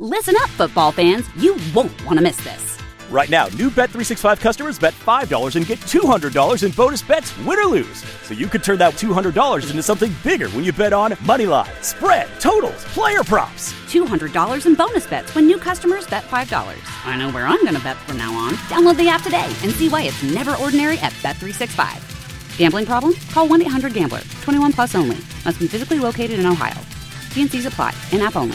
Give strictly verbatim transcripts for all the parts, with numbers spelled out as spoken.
Listen up, football fans. You won't want to miss this. Right now, new Bet three sixty-five customers bet five dollars and get two hundred dollars in bonus bets, win or lose. So you could turn that two hundred dollars into something bigger when you bet on money line, spread, totals, player props. two hundred dollars in bonus bets when new customers bet five dollars. I know where I'm going to bet from now on. Download the app today and see why it's never ordinary at Bet three sixty-five. Gambling problem? Call one eight hundred gambler. twenty-one plus only. Must be physically located in Ohio. T and C's apply. In-app only.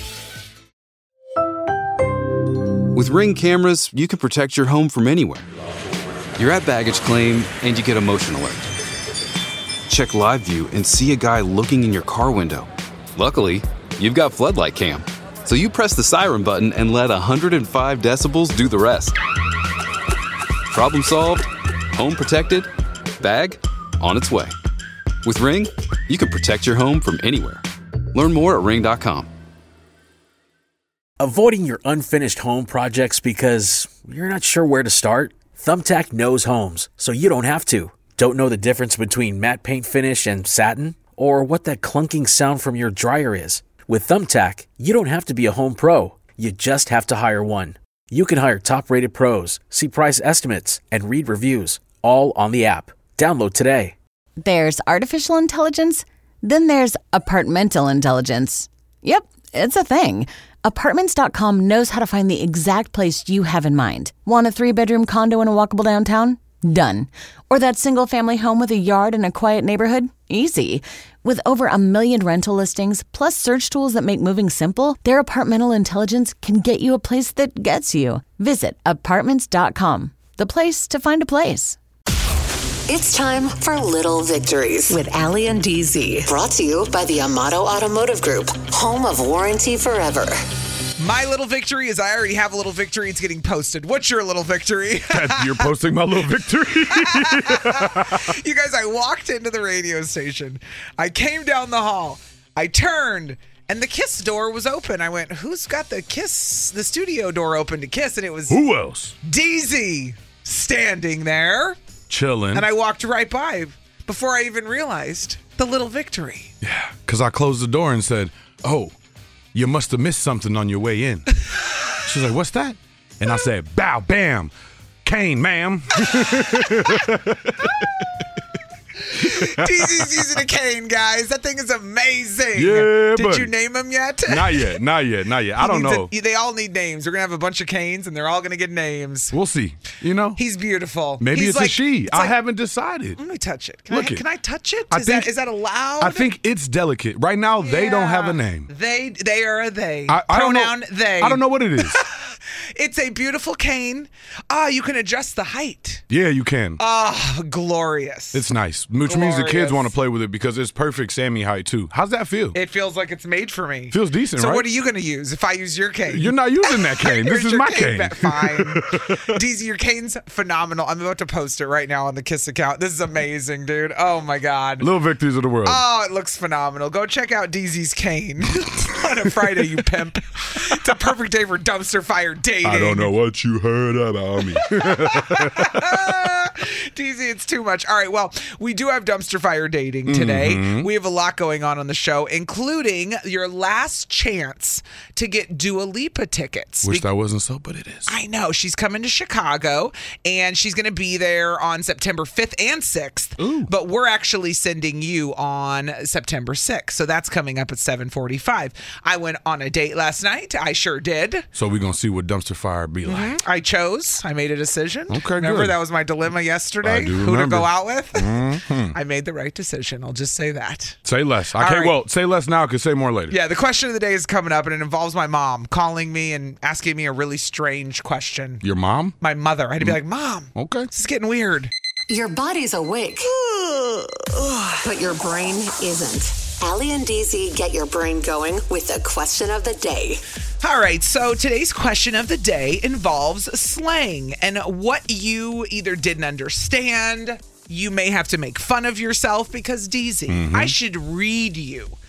With Ring cameras, you can protect your home from anywhere. You're at baggage claim, and you get a motion alert. Check live view and see a guy looking in your car window. Luckily, you've got Floodlight Cam. So you press the siren button and let one hundred five decibels do the rest. Problem solved, home protected, bag on its way. With Ring, you can protect your home from anywhere. Learn more at ring dot com. Avoiding your unfinished home projects because you're not sure where to start? Thumbtack knows homes, so you don't have to. Don't know the difference between matte paint finish and satin? Or what that clunking sound from your dryer is? With Thumbtack, you don't have to be a home pro. You just have to hire one. You can hire top-rated pros, see price estimates, and read reviews, all on the app. Download today. There's artificial intelligence, then there's apartmental intelligence. Yep, it's a thing. Apartments dot com knows how to find the exact place you have in mind. Want a three-bedroom condo in a walkable downtown? Done. Or that single-family home with a yard in a quiet neighborhood? Easy. With over a million rental listings, plus search tools that make moving simple, their apartmental intelligence can get you a place that gets you. Visit Apartments dot com, the place to find a place. It's time for Little Victories with Allie and D Z. Brought to you by the Amato Automotive Group, home of warranty forever. My little victory is I already have a little victory. It's getting posted. What's your little victory? You're posting my little victory. You guys, I walked into the radio station. I came down the hall. I turned, and the Kiss door was open. I went, who's got the Kiss, the studio door open to Kiss? And it was... Who else? D Z standing there. Chilling. And I walked right by before I even realized the little victory. Yeah, because I closed the door and said, oh, you must have missed something on your way in. She's like, what's that? And I said, bow, bam, Kane, ma'am. D Z's using a cane, guys. That thing is amazing. Yeah, Did buddy. you name him yet? Not yet, not yet, not yet. I don't know. A, they all need names. We're going to have a bunch of canes, and they're all going to get names. We'll see. You know? He's beautiful. Maybe He's it's like, a she. it's I like, haven't decided. Let me touch it. Can, Look I, it. can I touch it? I Is, think, that, is that allowed? I think it's delicate. Right now, they Yeah. don't have a name. They they are a they. I, I Pronoun don't know, they. I don't know what it is. It's a beautiful cane. Ah, you can adjust the height. Yeah, you can. Ah, glorious. It's nice, which Glorious. means the kids want to play with it because it's perfect Sammy height too. How's that feel? It feels like it's made for me. Feels decent, so right? what are you going to use if I use your cane? You're not using that cane. This Here's is your my cane. ba- Fine. D Z, your cane's phenomenal. I'm about to post it right now on the Kiss account. This is amazing, dude. Oh, my God. Little victories of the world. Oh, it looks phenomenal. Go check out D Z's cane on a Friday, you pimp. It's a perfect day for dumpster fire dating. I don't know what you heard about me. D Z, it's too much. All right, well, we do have dumpster fire dating today. Mm-hmm. We have a lot going on on the show, including your last chance to get Dua Lipa tickets. Wish that wasn't so, but it is. I know. She's coming to Chicago, and she's going to be there on September fifth and sixth. Ooh. But we're actually sending you on September sixth, so that's coming up at seven forty-five. I went on a date last night. I sure did. So we're going to see what dumpster fire be like. Mm-hmm. I chose. I made a decision. Okay, Remember, good. that was my dilemma yesterday? I do Who to remember. go out with? Mm-hmm. I made the right decision. I'll just say that. Say less. I All can't, right. well, say less now because say more later. Yeah, the question of the day is coming up, and it involves my mom calling me and asking me a really strange question. Your mom? My mother. I had to be like, Mom, Okay. this is getting weird. Your body's awake, but your brain isn't. Allie and D Z get your brain going with the question of the day. All right, so today's question of the day involves slang and what you either didn't understand. You may have to make fun of yourself because, D Z, Mm-hmm. I should read you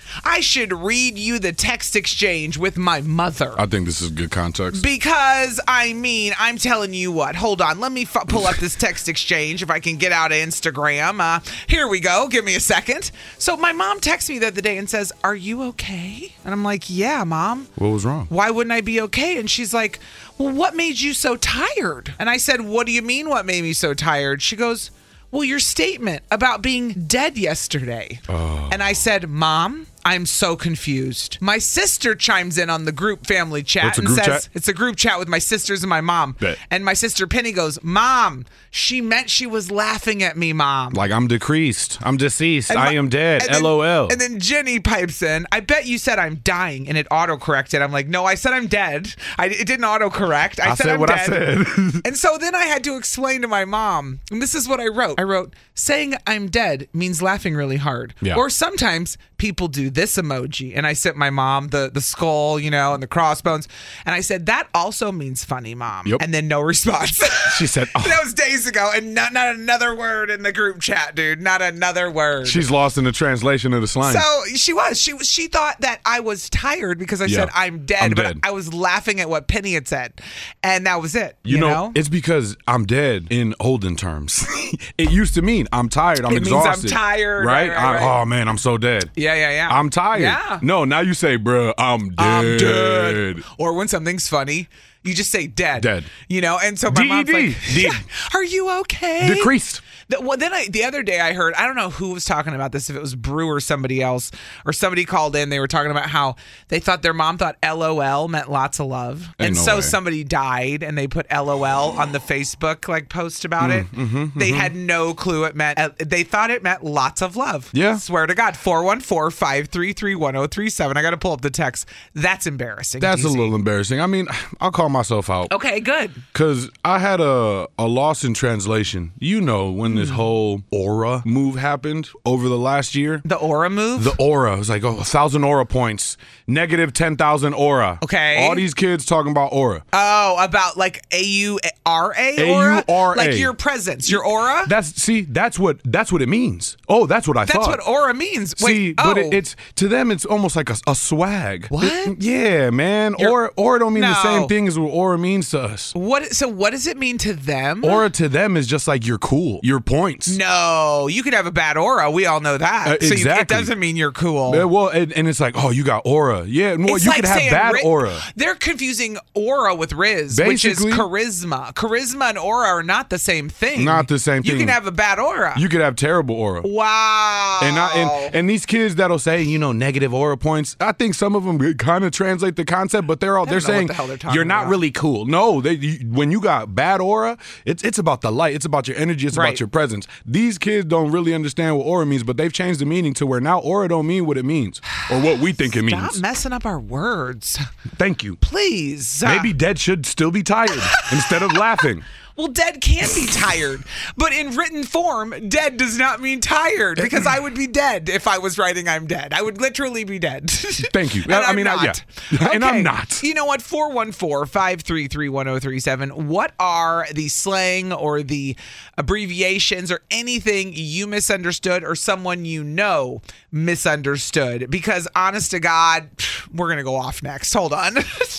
I should read you the text exchange with my mother. I think this is good context. Because, I mean, I'm telling you what. Hold on. Let me f- pull up this text exchange if I can get out of Instagram. Uh, here we go. Give me a second. So my mom texts me the other day and says, are you okay? And I'm like, yeah, Mom. What was wrong? Why wouldn't I be okay? And she's like, well, what made you so tired? And I said, what do you mean what made me so tired? She goes, well, your statement about being dead yesterday. Oh. And I said, Mom, I'm so confused. My sister chimes in on the group family chat What's a and group says, chat? it's a group chat with my sisters and my mom. Bet. And my sister Penny goes, Mom, she meant she was laughing at me, Mom. Like, I'm decreased. I'm deceased. And I my- am dead. and then- LOL. And then Jenny pipes in, I bet you said I'm dying, and it autocorrected. I'm like, no, I said I'm dead. I, it didn't autocorrect. I, I said, said I'm what dead. I said. And so then I had to explain to my mom, and this is what I wrote. I wrote, saying I'm dead means laughing really hard. Yeah. Or sometimes people do this emoji. And I sent my mom the, the skull, you know, and the crossbones. And I said, that also means funny, Mom. Yep. And then no response. She said, oh. That was days ago, and not, not another word in the group chat, dude. Not another word. She's lost in the translation of the slang. So she was. She was. She thought that I was tired because I Yeah. said I'm dead, I'm but dead. I was laughing at what Penny had said, and that was it. You, You, know, know, it's because I'm dead in olden terms. It used to mean I'm tired, I'm It means I'm exhausted. tired, Right? right, right, I- right. oh, man, I'm so dead. yeah, yeah, yeah. I'm tired. Yeah. No, now you say, bruh, I'm dead. I'm dead. Or when something's funny, you just say dead. Dead. You know, and so my D E mom's D. like, D- yeah, "Are you okay?" Decreased. The, well, then I, the other day I heard, I don't know who was talking about this, if it was Brew or somebody else, or somebody called in. They were talking about how they thought their mom thought L O L meant lots of love. Ain't and no so way. somebody died and they put L O L on the Facebook like post about Mm, it. mm-hmm, They had no clue it meant, uh, they thought it meant lots of love. Yeah. Swear to God, four one four, five three three, one oh three seven. I got to pull up the text. That's embarrassing. That's a D Z. little embarrassing. I mean, I'll call myself out. Okay, good. Because I had a, a loss in translation. You know, when this whole aura move happened over the last year. The aura move? The aura. It was like, oh, a thousand aura points. Negative ten thousand aura. Okay. All these kids talking about aura. Oh, about like A U R A A aura? U R A. Like your presence, your aura? That's, see, that's what that's what it means. Oh, that's what I That's thought. what aura means. Wait, See, oh. but it, it's to them, it's almost like a, a swag. What? It- yeah, man. You're- Aura, aura don't mean the No. same thing as what aura means to us. What? So what does it mean to them? Aura to them is just like you're cool, your points. No, you could have a bad aura. We all know that. Uh, So you, it exactly. doesn't mean you're cool. Yeah, well, and, and it's like, oh, you got aura. Yeah, well, It's you like could have saying bad ri- aura. They're confusing aura with Riz, which is Basically- charisma. Charisma and aura are not the same thing. Not the same You thing. can have a bad aura. You could have terrible aura. wow. And, I, and and these kids that'll say, you know, negative aura points. I think some of them kind of translate the concept, but they're all I they're don't know what saying the hell they're talking you're not about. really cool. No, they you, when you got bad aura, it's it's about the light. It's about your energy. It's Right. about your presence. These kids don't really understand what aura means, but they've changed the meaning to where now aura don't mean what it means or what we think it Stop means. messing up our words. Thank you. Please. Maybe dead should still be tired instead of laughing. Well, dead can be tired, but in written form, dead does not mean tired because I would be dead if I was writing I'm dead. I would literally be dead. Thank you. And I I'm mean, I- not. yeah. And I'm Okay. not. You know what? four one four, five three three, one oh three seven. What are the slang or the abbreviations or anything you misunderstood or someone you know misunderstood? Because honest to God, we're going to go off next. Hold on.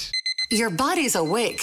Your body's awake,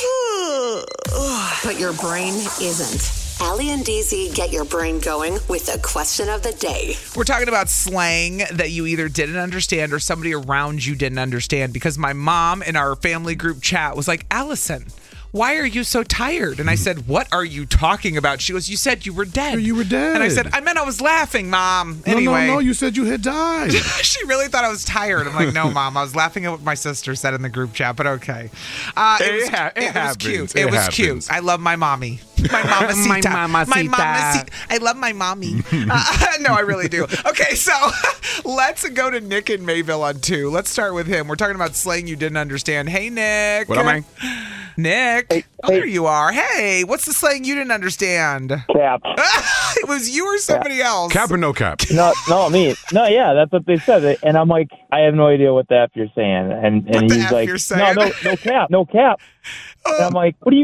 but your brain isn't. Allie and D Z get your brain going with the question of the day. We're talking about slang that you either didn't understand or somebody around you didn't understand, because my mom in our family group chat was like, Allison, why are you so tired? And I said, what are you talking about? She goes, you said you were dead. You were dead. And I said, I meant I was laughing, Mom. No, Anyway. no, no. You said you had died. She really thought I was tired. I'm like, no, Mom. I was laughing at what my sister said in the group chat, but okay. Uh, it It was, ha- it it was happens. cute. It It, was happens. cute. I love my mommy. My mamacita. My mamacita. My mamacita. I love my mommy. uh, no, I really do. Okay, so let's go to Nick in Mayville on two. Let's start with him. We're talking about slang you didn't understand. Hey, Nick. What am I? Nick. Hey, oh, there hey. you are. Hey, what's the slang you didn't understand? Cap. It was you or somebody else? Cap or no cap? No, no, me. No, yeah, that's what they said. And I'm like, I have no idea what the F you're saying. And and What the he's F like, you're saying? no, no, no cap, no cap. And I'm like, what do you?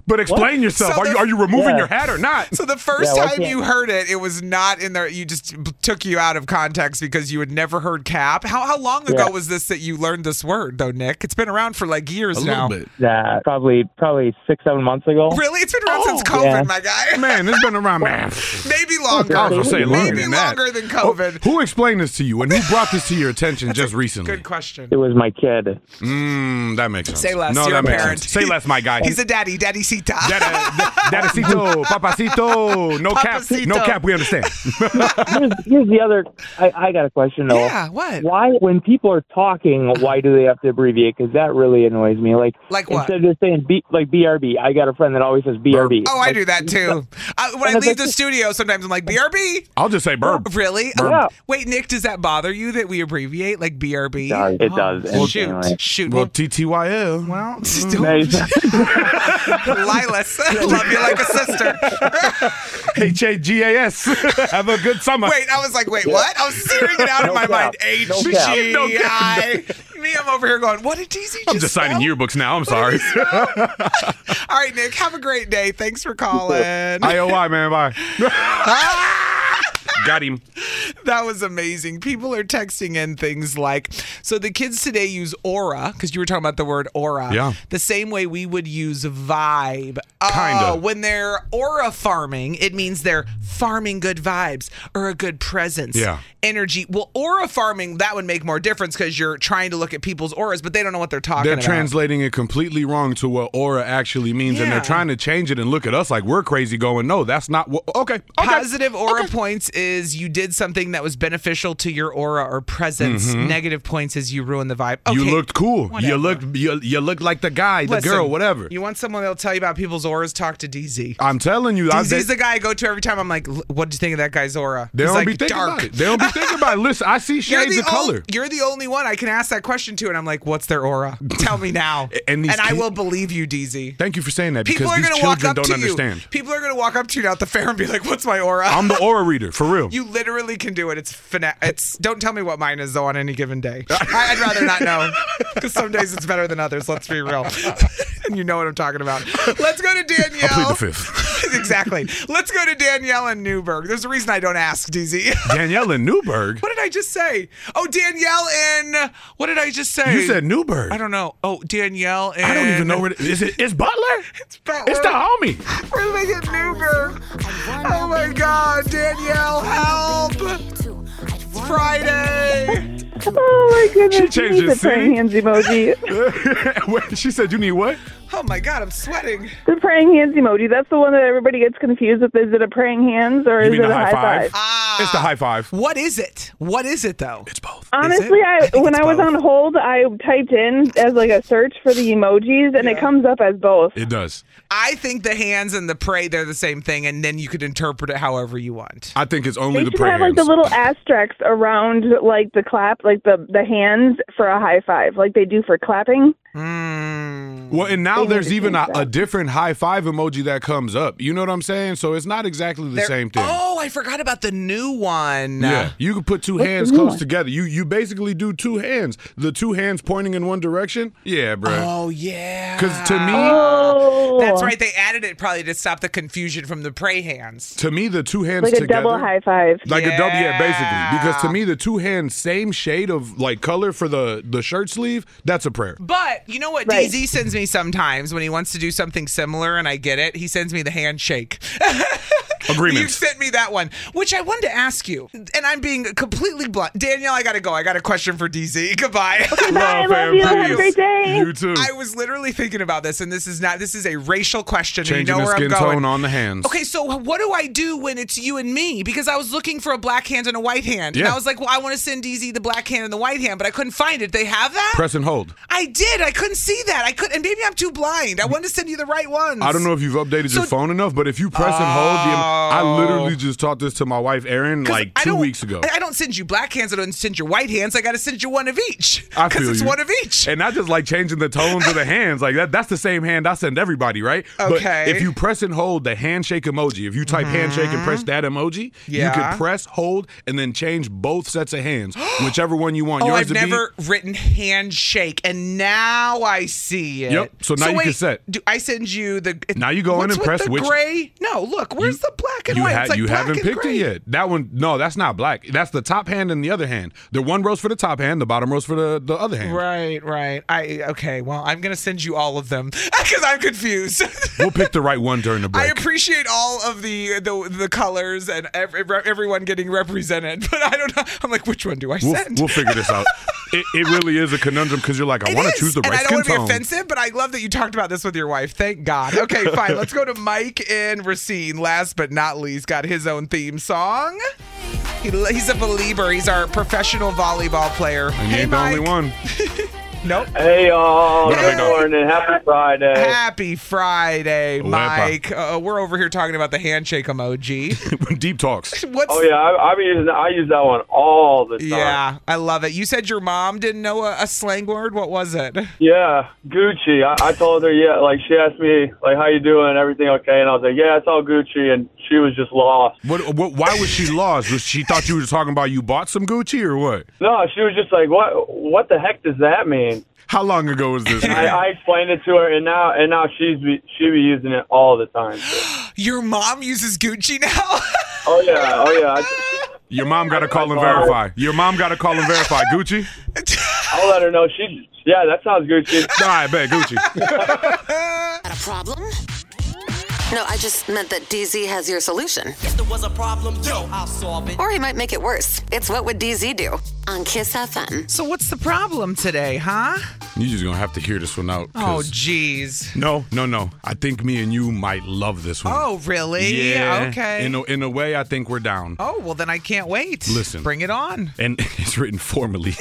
But explain What? yourself. So are the- you are you removing Yeah. your hat or not? So the first Yeah, why time can't- you heard it, it was not in there. You just b- took you out of context because you had never heard cap. How how long ago Yeah. was this that you learned this word, though, Nick? It's been around for like years A now. little bit. Yeah, probably probably six, seven months ago. Really? It's been around since Oh. COVID, Yeah. my guy. Man, it's been around, man. Maybe longer. I was gonna say longer Maybe than that. longer than COVID. Oh, who explained this to you, and who brought this to your attention just recently? Good question. It was my kid. Mm, that makes sense. Say less. No, You're that a makes parent. sense. Say less, my guy. He's a daddy, daddy Sita. Dadacito, papacito, no cap, Papacito. no cap. We understand. here's, here's the other. I, I got a question though. Yeah, what? Why, when people are talking, why do they have to abbreviate? Because that really annoys me. Like, Like what? instead of just saying B, like B R B, I got a friend that always says B R B. Oh, I Like, do that too. I, when I And it's leave like- the studio, sometimes I'm like, B R B? I'll just say burb. Really? Yeah. Wait, Nick, does that bother you that we abbreviate like B R B? It does. It does. Oh, And shoot. anyway. Shoot. Well, T T Y L. Well, Nice. Lilas, love you like a sister. H A G A S. Have a good summer. Wait, I was like, wait, what? I was zeroing it out in No my cap. mind. H No G cap. I. Me, I'm over here going, what did D Z just I'm just signing spell? yearbooks now. I'm sorry. All right, Nick, have a great day. Thanks for calling. I O Y, man. Bye. Got him. That was amazing. People are texting in things like, so the kids today use aura, because you were talking about the word aura, Yeah. the same way we would use vibe. Kinda. Oh, when they're aura farming, it means they're farming good vibes or a good presence. Yeah. Energy. Well, aura farming, that would make more difference because you're trying to look at people's auras, but they don't know what they're talking They're about. translating it completely wrong to what aura actually means, and Yeah. they're trying to change it and look at us like we're crazy going, no, that's not what. Okay. okay. Positive aura points is you did something that was beneficial to your aura or presence. Negative points is you ruined the vibe. Okay. You looked cool. Whatever. You looked you, you looked like the guy, the Listen, girl, whatever. You want someone that'll tell you about people's auras? Talk to D Z. I'm telling you, I, D Z's they, the guy I go to every time. I'm like, what did you think of that guy's aura? they He's don't like, be thinking dark. about it. They don't be thinking about it. Listen, I see You're shades the of color. ol- you're the only one I can ask that question to, and I'm like, what's their aura? Tell me now, And these I kid- will believe you, D Z. Thank you for saying that People because are these gonna walk children up don't to understand. you. People are gonna walk up to you now at the fair and be like, "What's my aura?" I'm the aura reader for real. You literally can do it. It's fina- It's don't tell me what mine is though on any given day. I- I'd rather not know because some days it's better than others. Let's be real, and you know what I'm talking about. Let's go to Danielle. I'll plead the fifth. Exactly. Let's go to Danielle in Newburgh. There's a reason I don't ask, D Z. Danielle in Newburgh. What did I just say? Oh, Danielle in. What did I just say? You said Newburgh. I don't know. Oh, Danielle in. I don't even know where it is. It, it's Butler. It's, Butler. It's the homie. We're living in Newburgh. Oh my God, Danielle, help! It's Friday. Oh my goodness! She changed you need her the praying hands emoji. Wait, she said you need what? Oh my God, I'm sweating. The praying hands emoji. That's the one that everybody gets confused with. Is it a praying hands or You is mean it the a high high five? five? It's the high five. What is it? What is it though? It's both. Honestly, it? I, I think when it's I was both. on hold, I typed in as like a search for the emojis, and it comes up as both. It does. I think the hands and the pray, they're the same thing, and then you could interpret it however you want. I think it's only They the should prayer have like the hands. little asterisks around like the clap, like the the hands for a high five, like they do for clapping. Mm. Well, and now They need there's to even a, change a that. different high five emoji that comes up. You know what I'm saying? So it's not exactly the There- same thing. Oh, I forgot about the new one. Yeah, you can put two What's hands the new close one? together. You you basically do two hands. The two hands pointing in one direction. Yeah, bro. Oh yeah. Because to me, Oh, That's right. They added it probably to stop the confusion from the pray hands. to me, the two hands like a together, double high five. like a double, yeah, basically. Because to Yeah. me, the two hands, same shade of like color for the the shirt sleeve. That's a prayer. But you know what Right. D Z sends me sometimes when he wants to do something similar, and I get it. He sends me the handshake. You Agreements. sent me that one, which I wanted to ask you, and I'm being completely blunt. Danielle, I gotta go. I got a question for D Z. Goodbye. Bye, love you. Have a great day. You too. I was literally thinking about this, and this is not. This is a racial question. and Changing you know the where skin I'm going. tone on the hands. Okay, so what do I do when it's you and me? Because I was looking for a black hand and a white hand. And Yeah. I was like, well, I want to send D Z the black hand and the white hand, but I couldn't find it. They have that? Press and hold. I did. I couldn't see that. I couldn't. And maybe I'm too blind. I wanted to send you the right ones. I don't know if you've updated your So- phone enough, but if you press and hold, the, I literally just taught this to my wife, Erin, 'Cause like I two don't- weeks ago. I I don't send you black hands. I don't send you white hands. I got to send you one of each. I Because feel it's you. one of each. And not just like changing the tones of the hands. Like that that's the same hand I send everybody, right? Okay. But if you press and hold the handshake emoji, if you type handshake and press that emoji, you Yeah. can press, hold, and then change both sets of hands, whichever one you want Oh, yours I've to never written handshake, and now Now I see it. Yep. So now you wait, can set. Do I send you the? Now you go in what's and with press the which gray. No, look. Where's the black and you white? ha- It's like you black haven't and picked gray. it yet. That one, no, that's not black. That's the top hand and the other hand. The one rows for the top hand, the bottom rows for the, the other hand. Right, right. I okay. Well, I'm gonna send you all of them because I'm confused. We'll pick the right one during the break. I appreciate all of the the, the colors and every, everyone getting represented, but I don't know. I'm like, which one do I We'll, send? we'll figure this out. It, it really is a conundrum because you're like, I It want to is, choose the and right I don't skin want to be tone. offensive, but I love that you talked about this with your wife. Thank God. Okay, fine. Let's go to Mike in Racine. Last but not least, got his own theme song. He, he's a believer. He's our professional volleyball player. And you Hey, ain't the Mike. only one. Nope. Hey, y'all. What up, big Good dog? morning. Happy Friday. Happy Friday, Wepa. Mike. Uh, we're over here talking about the handshake emoji. Deep talks. What's Oh, yeah. I, I, be using, I use that one all the time. Yeah, I love it. You said your mom didn't know a, a slang word. What was it? Yeah, Gucci. I, I told her, yeah, like, she asked me, like, how you doing? Everything okay? And I was like, yeah, it's all Gucci. And she was just lost. What, what? Why was she lost? Was she thought you were talking about you bought some Gucci or what? No, she was just like, what What the heck does that mean? How long ago was this? I, I explained it to her, and now and now she's be, she be using it all the time. Your mom uses Gucci now? Oh, yeah. Oh, yeah. I, Your mom got to call and verify. Your mom got to call and verify. Gucci? I'll let her know. She, yeah, that sounds Gucci. All right, bet. Gucci. Got a problem? No, I just meant that D Z has your solution. If there was a problem, yo, I'll solve it. Or he might make it worse. It's What Would D Z Do? On Kiss F M. So what's the problem today, huh? You're just going to have to hear this one out. Oh, 'cause- jeez. No, no, no. I think me and you might love this one. Oh, really? Yeah. Okay. In a, in a way, I think we're down. Oh, well, then I can't wait. Listen. Bring it on. And it's written formally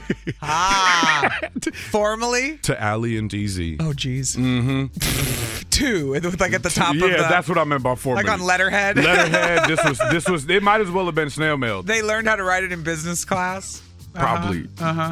Ah. Formally? to Allie and D Z. Oh, jeez. Mm-hmm. Two. It was like at the top yeah, of the... that's what I meant by formally. Like on letterhead? Letterhead. This was, this was, it might as well have been snail mailed. They learned how to write it in business class? Probably. Uh-huh.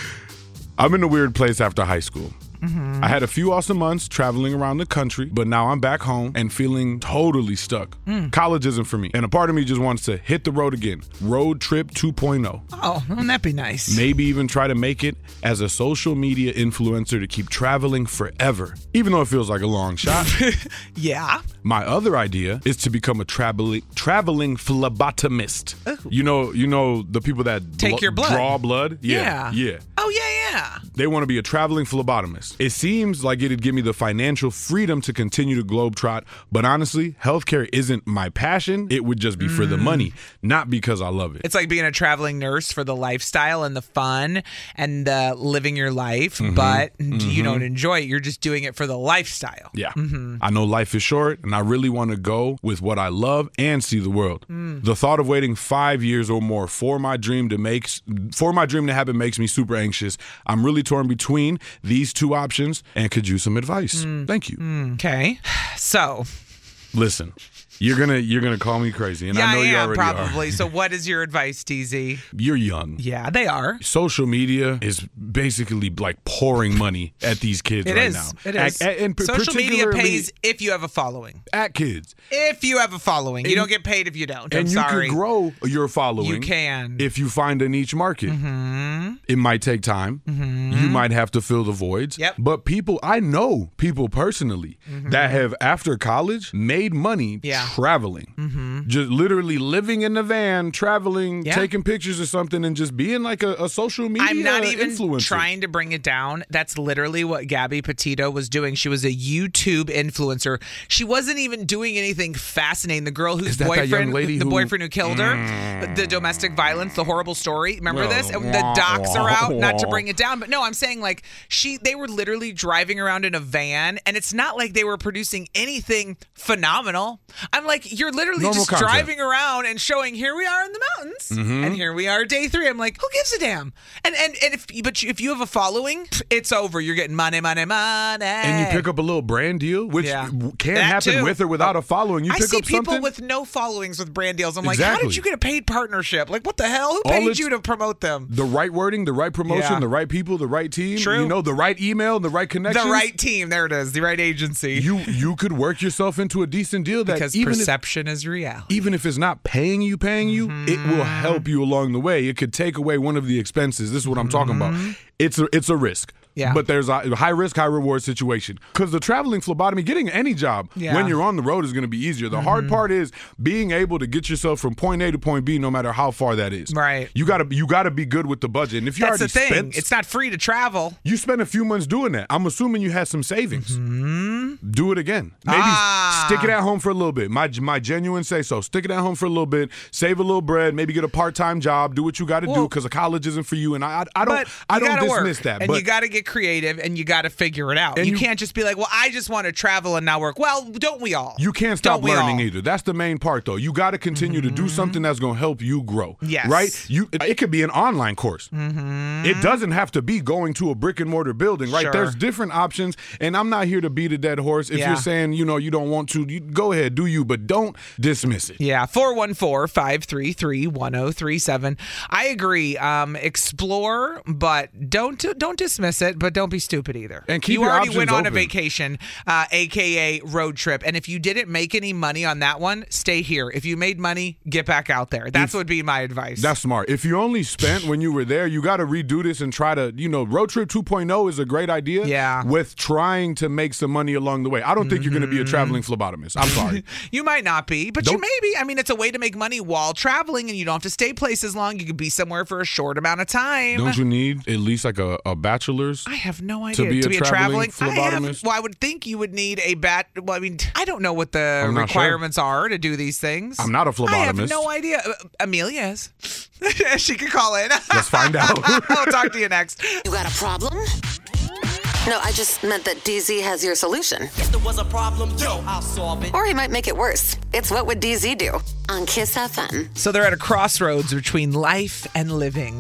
I'm in a weird place after high school. Mm-hmm. I had a few awesome months traveling around the country, but now I'm back home and feeling totally stuck. Mm. College isn't for me. And a part of me just wants to hit the road again. Road trip two point oh. Oh, wouldn't that be nice? Maybe even try to make it as a social media influencer to keep traveling forever, even though it feels like a long shot. Yeah. My other idea is to become a traveling traveling phlebotomist. Ooh. You know, you know the people that Take blo- your blood. draw blood. Yeah. Yeah, yeah. Oh, yeah, yeah. They want to be a traveling phlebotomist. It seems like it'd give me the financial freedom to continue to globetrot, but honestly, healthcare isn't my passion. It would just be for the money, not because I love it. It's like being a traveling nurse for the lifestyle and the fun and uh, living your life, Mhm. but Mhm. you don't enjoy it. You're just doing it for the lifestyle. Yeah. Mhm. I know life is short, and I really want to go with what I love and see the world. Mm. The thought of waiting five years or more for my dream to make for my dream to happen makes me super anxious. I'm really torn between these two options and could use some advice. Mm. Thank you. Mm, okay. So, Listen, you're gonna you're gonna call me crazy, and yeah, I know I you am already probably. are. So, what is your advice, D Z? You're young. Yeah, they are. Social media is basically like pouring money at these kids It right is. now. It is. At, and Social media particularly pays if you have a following. at kids. If you have a following, you And- don't get paid if you don't. I'm and you sorry. can grow your following. You can. If you find a niche market. Mm-hmm. It might take time. Mhm. You might have to fill the voids. Yep. But people, I know people personally Mhm. that have, after college, made money Yeah. traveling. Mm-hmm. Just literally living in the van, traveling, Yeah. taking pictures or something, and just being like a, a social media I'm not even influencer. trying to bring it down. That's literally what Gabby Petito was doing. She was a YouTube influencer. She wasn't even doing anything fascinating. The girl whose Is that that boyfriend, young lady the who- boyfriend who killed her, the domestic violence, the horrible story. Remember Well, this? The wah, docs are out. Not to wah. bring it down, but no, I'm saying like she, they were literally driving around in a van, and it's not like they were producing anything phenomenal. I'm like, you're literally Normal just content. driving around and showing here we are in the mountains, Mhm. and here we are day three. I'm like, who gives a damn? And and and if but you, if you have a following, it's over. You're getting money, money, money. And you pick up a little brand deal, which Yeah. w- can That happen too. with or without a following. You I pick see up people something. with no followings with brand deals. I'm like, how Exactly. did you get a paid partnership? Like, what the hell? Who All paid it's- you to promote them? the right wording, the right promotion, Yeah. the right people, the right team. True. You know, the right email, the right connections. The right team. There it is. The right agency. You you could work yourself into a decent deal that because even if, perception is reality. even if it's not paying you, paying you, it will help you along the way. It could take away one of the expenses. This is what I'm talking about. Mm-hmm. It's a it's a risk. Yeah. But there's a high risk, high reward situation. Because the traveling phlebotomy, getting any job Yeah. when you're on the road is going to be easier. The Mm-hmm. hard part is being able to get yourself from point A to point B, no matter how far that is. Right. You gotta you gotta be good with the budget. And if you That's the already thing. spent, It's not free to travel. you spent a few months doing that. I'm assuming you had some savings. Mm-hmm. Do it again. Maybe Ah. stick it at home for a little bit. My my genuine say so. Stick it at home for a little bit. Save a little bread. Maybe get a part time job. Do what you got to do Well, because college isn't for you. And I I, I don't But I you don't gotta dismiss work, that. and but you got to get creative, and you got to figure it out. And You, you- can't just be like, "Well, I just want to travel and not work." Well, don't we all? you can't stop Don't we learning all? either. That's the main part, though. You got to continue to do something that's going to help you grow. Yes. Right? You. It, it could be an online course. Mm-hmm. It doesn't have to be going to a brick and mortar building, right? Sure. There's different options, and I'm not here to beat a dead horse. If Yeah. you're saying, you know, you don't want to, you, go ahead, do you, but don't dismiss it. Yeah, four one four, five three three, one zero three seven. I agree. Um, explore, but don't don't dismiss it, but don't be stupid either. And keep you your already options went on a open. vacation, uh, aka road trip, and if you didn't make any money on that one, stay here. If you made money, get back out there. That's what would be my advice. That's smart. If you only spent when you were there, you got to redo this and try to, you know, Road Trip two point oh is a great idea. Yeah. With trying to make some money along the way. I don't think you're going to be a traveling phlebotomist. I'm sorry. You might not be, but you Don't- may be. I mean, it's a way to make money while traveling, and you don't have to stay places long. You could be somewhere for a short amount of time. Don't you need at least like a, a bachelor's? I have no idea. be a traveling I have, phlebotomist? well, I would think you would need a bat. Well, I mean, I don't know what the I'm not sure. requirements are to do these things. I'm not a I have phlebotomist. no idea. Uh, Amelia is. She could call in. Let's find out. I'll talk to you next. You got a problem? No, I just meant that D Z has your solution. If there was a problem, yo, I'll solve it. Or he might make it worse. It's What Would D Z Do? On Kiss F M. So they're at a crossroads between life and living.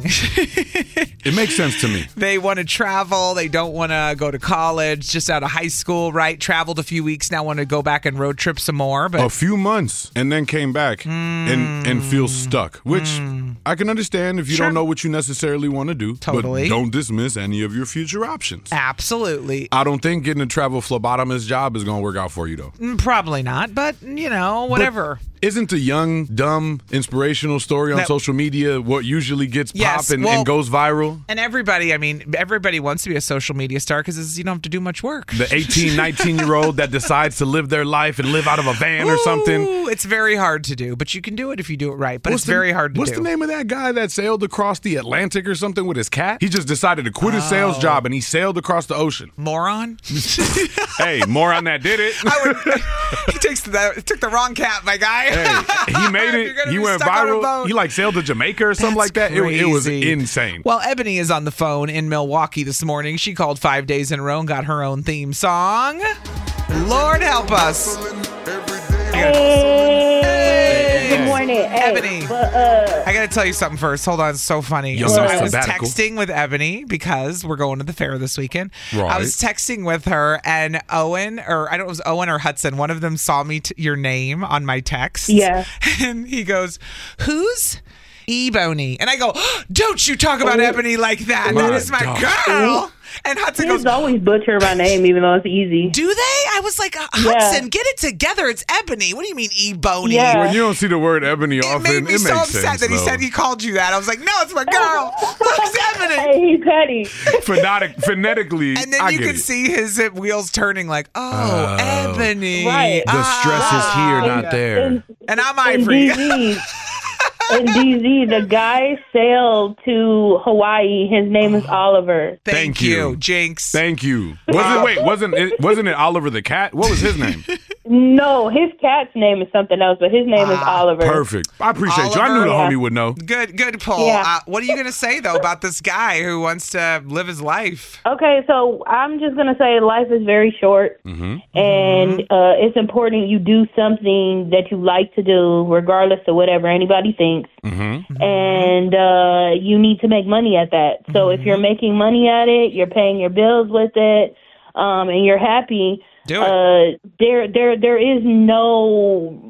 It makes sense to me. They want to travel. They don't want to go to college. Just out of high school, right? Traveled a few weeks. Now want to go back and road trip some more. But A few months and then came back and, and feel stuck, which I can understand if you Sure. don't know what you necessarily want to do. Totally. But don't dismiss any of your future options. absolutely. I don't think getting a travel phlebotomist job is going to work out for you, though. Mm, Probably not, but, you know, whatever. Isn't the young, dumb, inspirational story on That- social media what usually gets Yes, pop and, well- and goes viral? And everybody, I mean, everybody wants to be a social media star because you don't have to do much work. The eighteen, nineteen-year-old that decides to live their life and live out of a van or something. Ooh, it's very hard to do, but you can do it if you do it right. But What's it's the- very hard to what's do. the name of that guy that sailed across the Atlantic or something with his cat? He just decided to quit his sales job and he sailed across the ocean. Moron? Hey, moron that did it. I would, he takes the, took the wrong cat, my guy. Hey, he made You're it. gonna He be went stuck on a viral. boat. He like sailed to Jamaica or something That's like that. It, it was crazy. insane. Well, Ebony is on the phone in Milwaukee this morning. She called five days in a row and got her own theme song. Lord help us. Hey, good morning. Hey, Ebony. but, uh, I got to tell you something first. Hold on, it's so funny. Young so I was sabbatical. texting with Ebony because we're going to the fair this weekend. I Right. was texting with her, and Owen, or I don't know, it was Owen or Hudson, one of them saw me t- your name on my text. Yeah. And he goes, "Who's Ebony?" And I go, "Don't you talk about Oh. Ebony like that. My That is my dog. girl." And Hudson goes, kids always butcher my name, even though it's easy. "Do they?" I was like, uh, "Hudson, get it together. It's Ebony. What do you mean, Ebony?" Yeah. When you don't see the word ebony It often, made me it so makes upset sense. that he though. said he called you that. I was like, "No, it's my girl. Look, it's Ebony." Hey, he's petty. Phonetic, phonetically, And then I you get can it. see his uh, wheels turning like, oh, Oh. Ebony. Right. The stress is here, Ah. not there. And, And I'm and Ivory. D Z, and D Z, the guy sailed to Hawaii. His name is Oliver. Thank, Thank you, you. Jinx. Thank you. Was it? Wait, wasn't it? Wasn't it Oliver the cat? What was his name? No, his cat's name is something else, but his name is Ah, Oliver. Perfect. I appreciate you. I knew the Oliver. homie would know. Good, good pull. Yeah. Uh, what are you going to say, though, about this guy who wants to live his life? Okay, so I'm just gonna say life is very short, Mm-hmm. and uh, it's important you do something that you like to do, regardless of whatever anybody thinks. Mm-hmm. And uh, you need to make money at that. So if you're making money at it, you're paying your bills with it, um, and you're happy, Do it. Uh, there, there, there is no.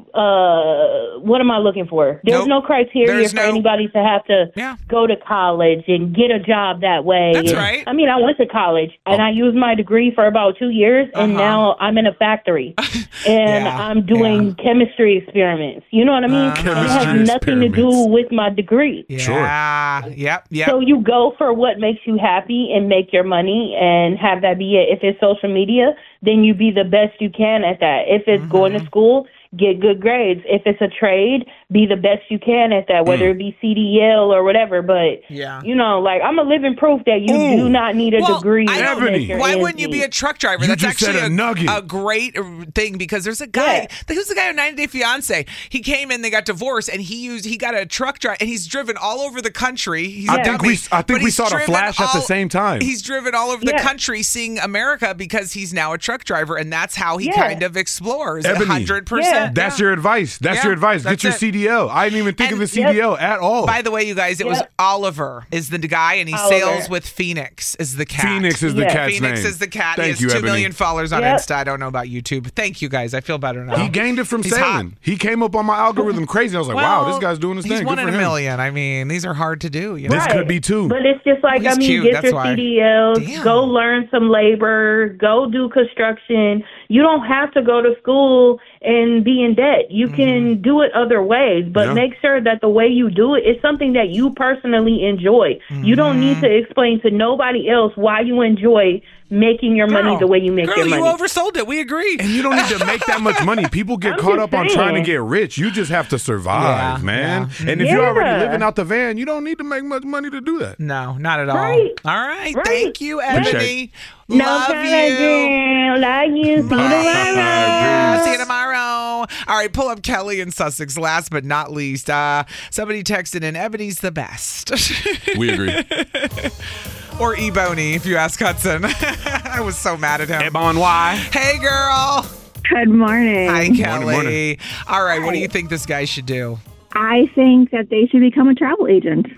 Uh, what am I looking for? There's Nope. no criteria There's for no- anybody to have to Yeah. go to college and get a job that way. That's And- right. I mean, I went to college and I used my degree for about two years, and Uh-huh. now I'm in a factory and Yeah, I'm doing chemistry experiments. You know what I mean? Uh, it Chemistry has nothing to do experiments. with my degree. Yeah. Yep. Yep. So you go for what makes you happy and make your money and have that be it. If it's social media, then you be the best you can at that. If it's Mm-hmm. going to school, get good grades. If it's a trade, be the best you can at that, whether it be C D L or whatever. But, Yeah. you know, like, I'm a living proof that you Ooh. do not need a Well, degree. I to don't- Ebony. make your Why ends wouldn't you be meet. a truck driver? You That's just said actually a nugget. a great uh, thing because there's a guy. Who's the guy on ninety Day Fiance? He came in, they got divorced, and he used he got a truck drive, and he's driven all over the country. He's I a think dummy, we- I think but we he's saw the driven flash at the all- same time. He's driven all over the Yeah. country, seeing America because he's now a truck driver, and that's how he Yeah. kind of explores. Ebony. hundred percent. That's your advice. That's Yeah, your advice. that's Get your it. C D L. I didn't even think And- of a C D L at all. By the way, you guys, it was Yep. Oliver is the guy, and he Oliver. sails with Phoenix is the cat. Phoenix is the Yeah. cat's Phoenix name. is the cat. Thank he has you, two Ebony. million followers on Yep. Insta. I don't know about YouTube. Thank you guys. I feel better now. He gained it from He's sailing. hot. He came up on my algorithm crazy. I was like, Well, wow, this guy's doing his he's thing. one Good in for a him. million. I mean, these are hard to do. You know? This could be two. But it's just like, He's I mean, cute, get that's your why. C D Ls, Damn. go learn some labor, go do construction. You don't have to go to school and be in debt. You can do it other ways, but Yeah. make sure that the way you do it is something that you personally enjoy. You don't need to explain to nobody else why you enjoy making your money Girl, the way you make girl, your money. you oversold it. We agree. And you don't need to make that much money. People get I'm caught just up on saying. trying to get rich. You just have to survive, Yeah, man. yeah. And if you're already Yeah. living out the van, you don't need to make much money to do that. No, not at all. Right. All right. Right. Thank you, Appreciate Ebony. no Love problem, you. girl. Love you. See you tomorrow. See you tomorrow. All right, pull up Kelly in Sussex. Last but not least, uh, somebody texted in, Ebony's the best. We agree. Or Ebony, if you ask Hudson. I was so mad at him. Ebon Y. Hey, girl. Good morning. Hi, Kelly. Morning, morning. All right, what do you think this guy should do? I think that they should become a travel agent.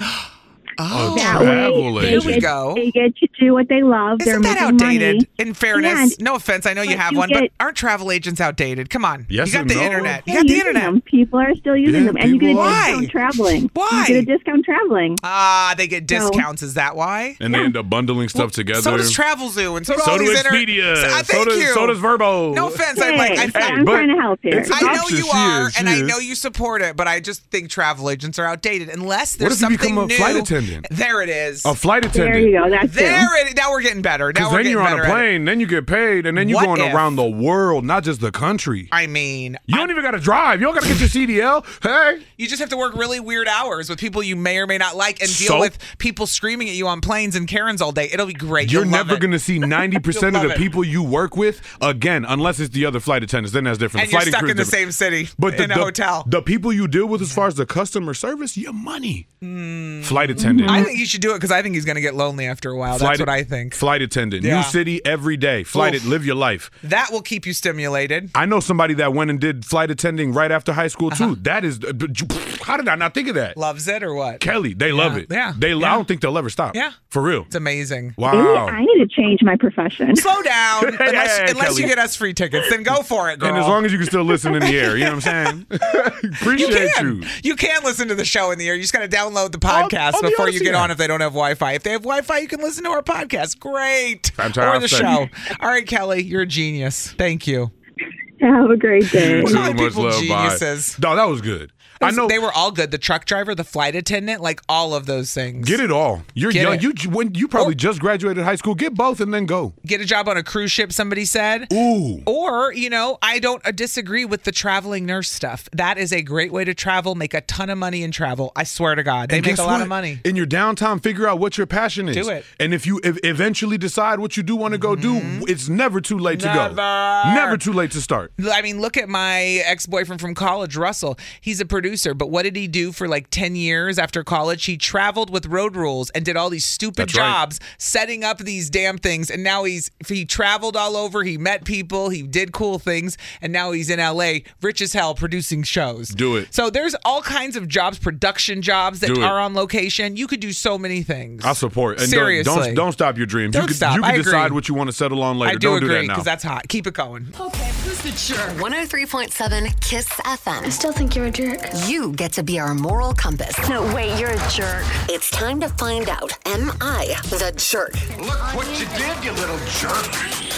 Oh, That travel way, they agent. Here we get, go. They get to do what they love. They're Isn't that making outdated? money. In fairness, Yeah, no offense, I know you but have you one, but get- aren't travel agents outdated? Come on, Yes you got and the no. internet. You They're got the using internet. them. People are still using Yeah, them, and you get a people are. discount Why? traveling. Why? You get a discount traveling. Ah, they get No. discounts. Is that why? And they end up bundling stuff together. So does Travel Zoo, and so do So all do these inter- Expedia. So, uh, So thank does- you. so does Verbo. No offense, Hey, I'm like, I, hey, feel, I'm but trying to help here. it's an I know option. you She are, is, and she I is. know you support it, but I just think travel agents are outdated unless What there's if you something become a new. flight attendant? There it is. A flight attendant. There you go. That's There it. Now we're getting better. Now Because we're then getting you're on better a at it. plane, then you get paid, and then you're What going if- around the world, not just the country. I mean, You don't even got to drive. You don't got to get your C D L. Hey. you just have to work really weird hours with people you may or may not like and deal So? with people screaming at you on planes and Karens all day. It'll be great. You're You'll love never it. going to see ninety percent You'll of love the it. people you work with again, unless it's the other flight attendants. Then that's different. And the you're flight stuck crew in is the different. same city But the, in a the- hotel. the people you deal with as far as the customer service, your money. Flight attendant. I think you should do it because I think he's going to get lonely after a while. Flight- That's what I think. Flight attendant. Yeah. New city every day. Flight Oof. it. Live your life. That will keep you stimulated. I know somebody that went and did flight attending right after high school Uh-huh. too. That is, how did I not think of that? Loves it or what? Kelly, they love it. Yeah. They. Yeah. I don't think they'll ever stop. Yeah. For real. It's amazing. Maybe Wow. I need to change my profession. Slow down. unless Hey, unless Kelly. you get us free tickets, then go for it, girl. And as long as you can still listen in the air, you know what I'm saying? you Appreciate can. you. You can listen to the show in the air. You just got to download the podcast on the before you Odyssey get app. on if they don't have Wi-Fi. If they have Wi-Fi, you can listen to our podcast. Great. Time to or the offset. show. All right, Kelly, you're a genius. Thank you. Have a great day. We're Too calling much people love, geniuses. bye. No, that was good. I know. They were all good. The truck driver, the flight attendant, like all of those things. Get it all. You're Get young. it. You when you probably just graduated high school. Get both and then go. Get a job on a cruise ship, somebody said. Ooh. Or, you know, I don't uh, disagree with the traveling nurse stuff. That is a great way to travel, make a ton of money in travel. I swear to God. They And make a guess lot what? of money. In your downtime, figure out what your passion is. Do it. And if you if eventually decide what you do want to go do, it's never too late to go. Mm-hmm. Never. Never too late to start. I mean, look at my ex-boyfriend from college, Russell. He's a producer producer, but what did he do for like ten years after college? He traveled with Road Rules and did all these stupid That's right. jobs setting up these damn things. And now he's he traveled all over. He met people. He did cool things. And now he's in L A, rich as hell, producing shows. Do it. So there's all kinds of jobs, production jobs that Do it. are on location. You could do so many things. I support. And Seriously. Don't, don't, don't stop your dreams. Don't you can, stop. You can I decide agree. what you want to settle on later. I do don't agree do that now. because that's hot. Keep it going. Okay, who's the jerk? one oh three point seven KISS F M. I still think you're a jerk. You get to be our moral compass. No, wait, you're a jerk. It's time to find out, am I the jerk? Look what you did, you little jerk.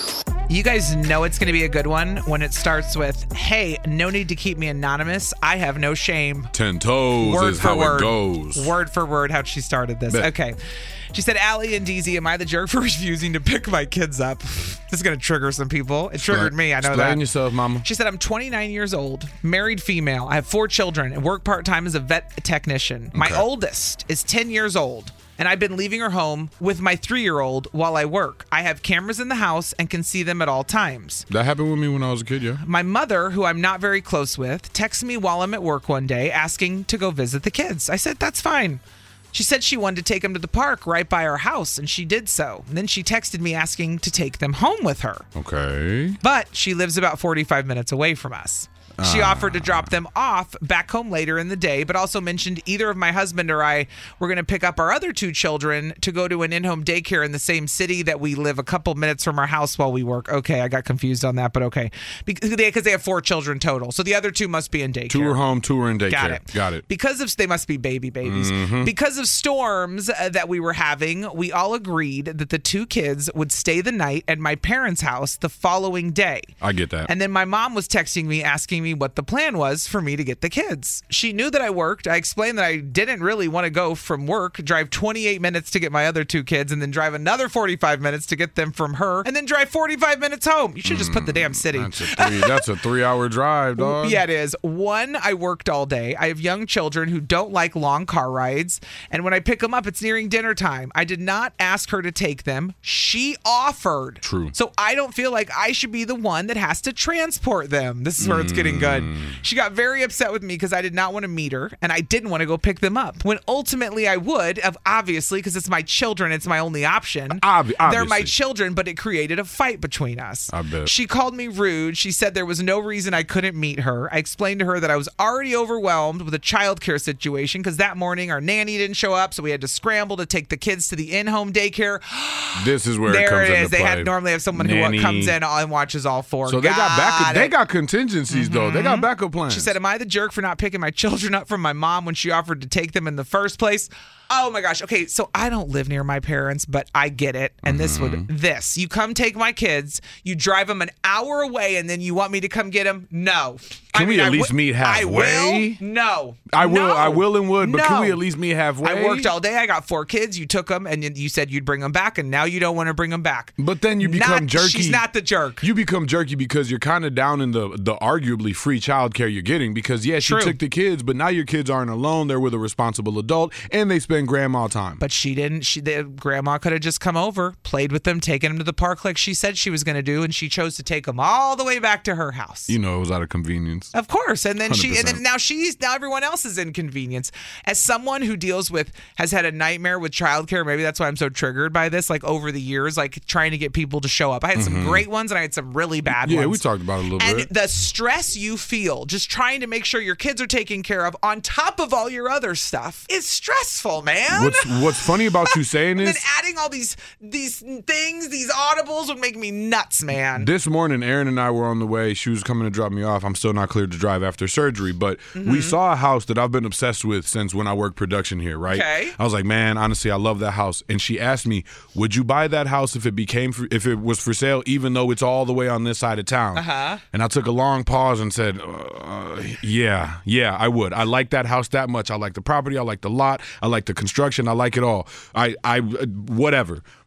You guys know it's going to be a good one when it starts with, hey, no need to keep me anonymous. I have no shame. Ten toes Word is for how word. it goes. Word for word how she started this. Bet. Okay. She said, Allie and D Z, am I the jerk for refusing to pick my kids up? This is going to trigger some people. It triggered me. I know Explain that. yourself, mama. She said, I'm twenty-nine years old, married female. I have four children and work part-time as a vet technician. My Okay. oldest is ten years old. And I've been leaving her home with my three-year-old while I work. I have cameras in the house and can see them at all times. That happened with me when I was a kid, yeah. My mother, who I'm not very close with, texted me while I'm at work one day asking to go visit the kids. I said, that's fine. She said she wanted to take them to the park right by our house, and she did so. And then she texted me asking to take them home with her. Okay. But she lives about forty-five minutes away from us. She Ah. offered to drop them off back home later in the day, but also mentioned either of my husband or I were going to pick up our other two children to go to an in-home daycare in the same city that we live a couple minutes from our house while we work. Okay, I got confused on that, but okay. Because they, 'cause they have four children total. So the other two must be in daycare. Two are home, two are in daycare. Got it. Got it. Because of, they must be baby babies. Mhm. Because of storms uh, that we were having, we all agreed that the two kids would stay the night at my parents' house the following day. I get that. And then my mom was texting me asking me what the plan was for me to get the kids. She knew that I worked. I explained that I didn't really want to go from work, drive twenty-eight minutes to get my other two kids, and then drive another forty-five minutes to get them from her, and then drive forty-five minutes home. You should just put the damn city. That's a three, that's a three-hour drive, dog. Yeah, it is. One, I worked all day. I have young children who don't like long car rides. And when I pick them up, it's nearing dinner time. I did not ask her to take them. She offered. True. So I don't feel like I should be the one that has to transport them. This is where it's getting good. She got very upset with me because I did not want to meet her and I didn't want to go pick them up. When ultimately I would have, obviously, because it's my children, it's my only option. Ob- They're my obviously. children, but it created a fight between us. I bet. She called me rude. She said there was no reason I couldn't meet her. I explained to her that I was already overwhelmed with a childcare situation because that morning our nanny didn't show up, so we had to scramble to take the kids to the in-home daycare. This is where there it comes it is. into They play. had normally have someone Nanny. who comes in and watches all four. So they got back. it. They got contingencies though. They got backup plans. She said, am I the jerk for not picking my children up from my mom when she offered to take them in the first place? Oh my gosh. Okay, so I don't live near my parents, but I get it. And this would this. You come take my kids, you drive them an hour away, and then you want me to come get them? No. Can I we mean, at I least wi- meet I halfway? will. No. I will. No. I will and would. But can we No. at least meet halfway? I worked all day. I got four kids. You took them, and then you said you'd bring them back, and now you don't want to bring them back. But then you become Not- jerky. She's not the jerk. You become jerky because you're kind of down in the the arguably free childcare you're getting because yes, True. you took the kids, but now your kids aren't alone. They're with a responsible adult, and they spend grandma time. But she didn't. She, the grandma could have just come over, played with them, taken them to the park like she said she was going to do, and she chose to take them all the way back to her house. You know, it was out of convenience. Of course. And then she, and one hundred percent. then now she's, now everyone else is inconvenience. As someone who deals with, has had a nightmare with childcare, maybe that's why I'm so triggered by this, like over the years, like trying to get people to show up. I had some Mhm. great ones and I had some really bad Yeah, ones. we talked about it a little And bit. the stress you feel just trying to make sure your kids are taken care of on top of all your other stuff is stressful, man. What's What's funny about you saying And this? then adding all these these things, these audibles would make me nuts, man. This morning, Erin and I were on the way. She was coming to drop me off. I'm still not cleared to drive after surgery, but Mm-hmm. we saw a house that I've been obsessed with since when I worked production here, right? Okay. I was like, man, honestly, I love that house. And she asked me, would you buy that house if it became for, if it was for sale, even though it's all the way on this side of town? Uh-huh. And I took a long pause and said, uh, yeah, yeah, I would. I like that house that much. I like the property. I like the lot. I like the construction. I like it all. I, I, whatever.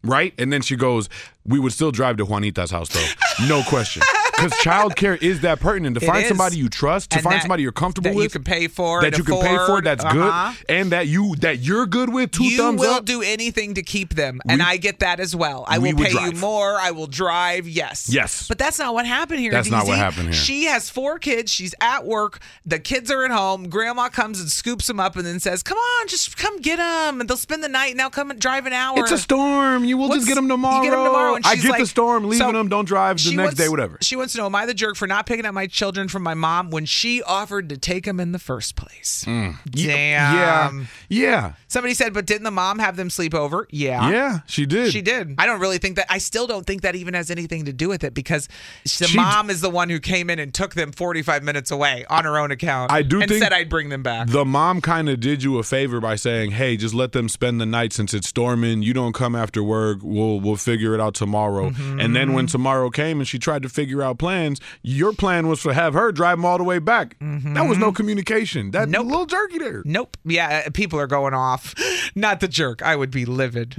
right? And then she goes, we would still drive to Juanita's house, though. No question. Because childcare is that pertinent. To It find is. somebody you trust, to And find that- somebody you're comfortable that with. you can pay for, That and you can pay for, afford. that's Uh-huh. good. And that, you, that you're good with, two you thumbs will up. do anything to keep them, and We- I get that as well. I we will would pay you drive. more. I will drive. Yes. Yes. But that's not what happened here. That's not D Z. what happened here. She has four kids. She's at work. The kids are at home. Grandma comes and scoops them up and then says, "Come on, just come get them." And they'll spend the night. Now come and drive an hour. It's a storm. You will What's- just get them tomorrow. You get them tomorrow. And I she's get like, the storm. Leaving so them. Don't drive the she next wants- day, whatever. She wants to know, am I the jerk for not picking up my children from my mom when she offered to take them in the first place? Mm. Damn. Yeah. Yeah. Somebody said, but didn't the mom have them sleep over? Yeah. Yeah, she did. She did. I don't really think that, I still don't think that even has anything to do with it because the She- mom is the one who came in and took them forty-five minutes away on her own account. I do and think said I'd bring them back. The mom kind of did you a favor by saying, "Hey, just let them spend the night since it's storming. You don't come after work. We'll we'll figure it out tomorrow." Mm-hmm. And then when tomorrow came and she tried to figure out plans, your plan was to have her drive them all the way back. That was no communication. That Nope. little jerky there. Nope. Yeah, people are going off. Not the jerk. I would be livid.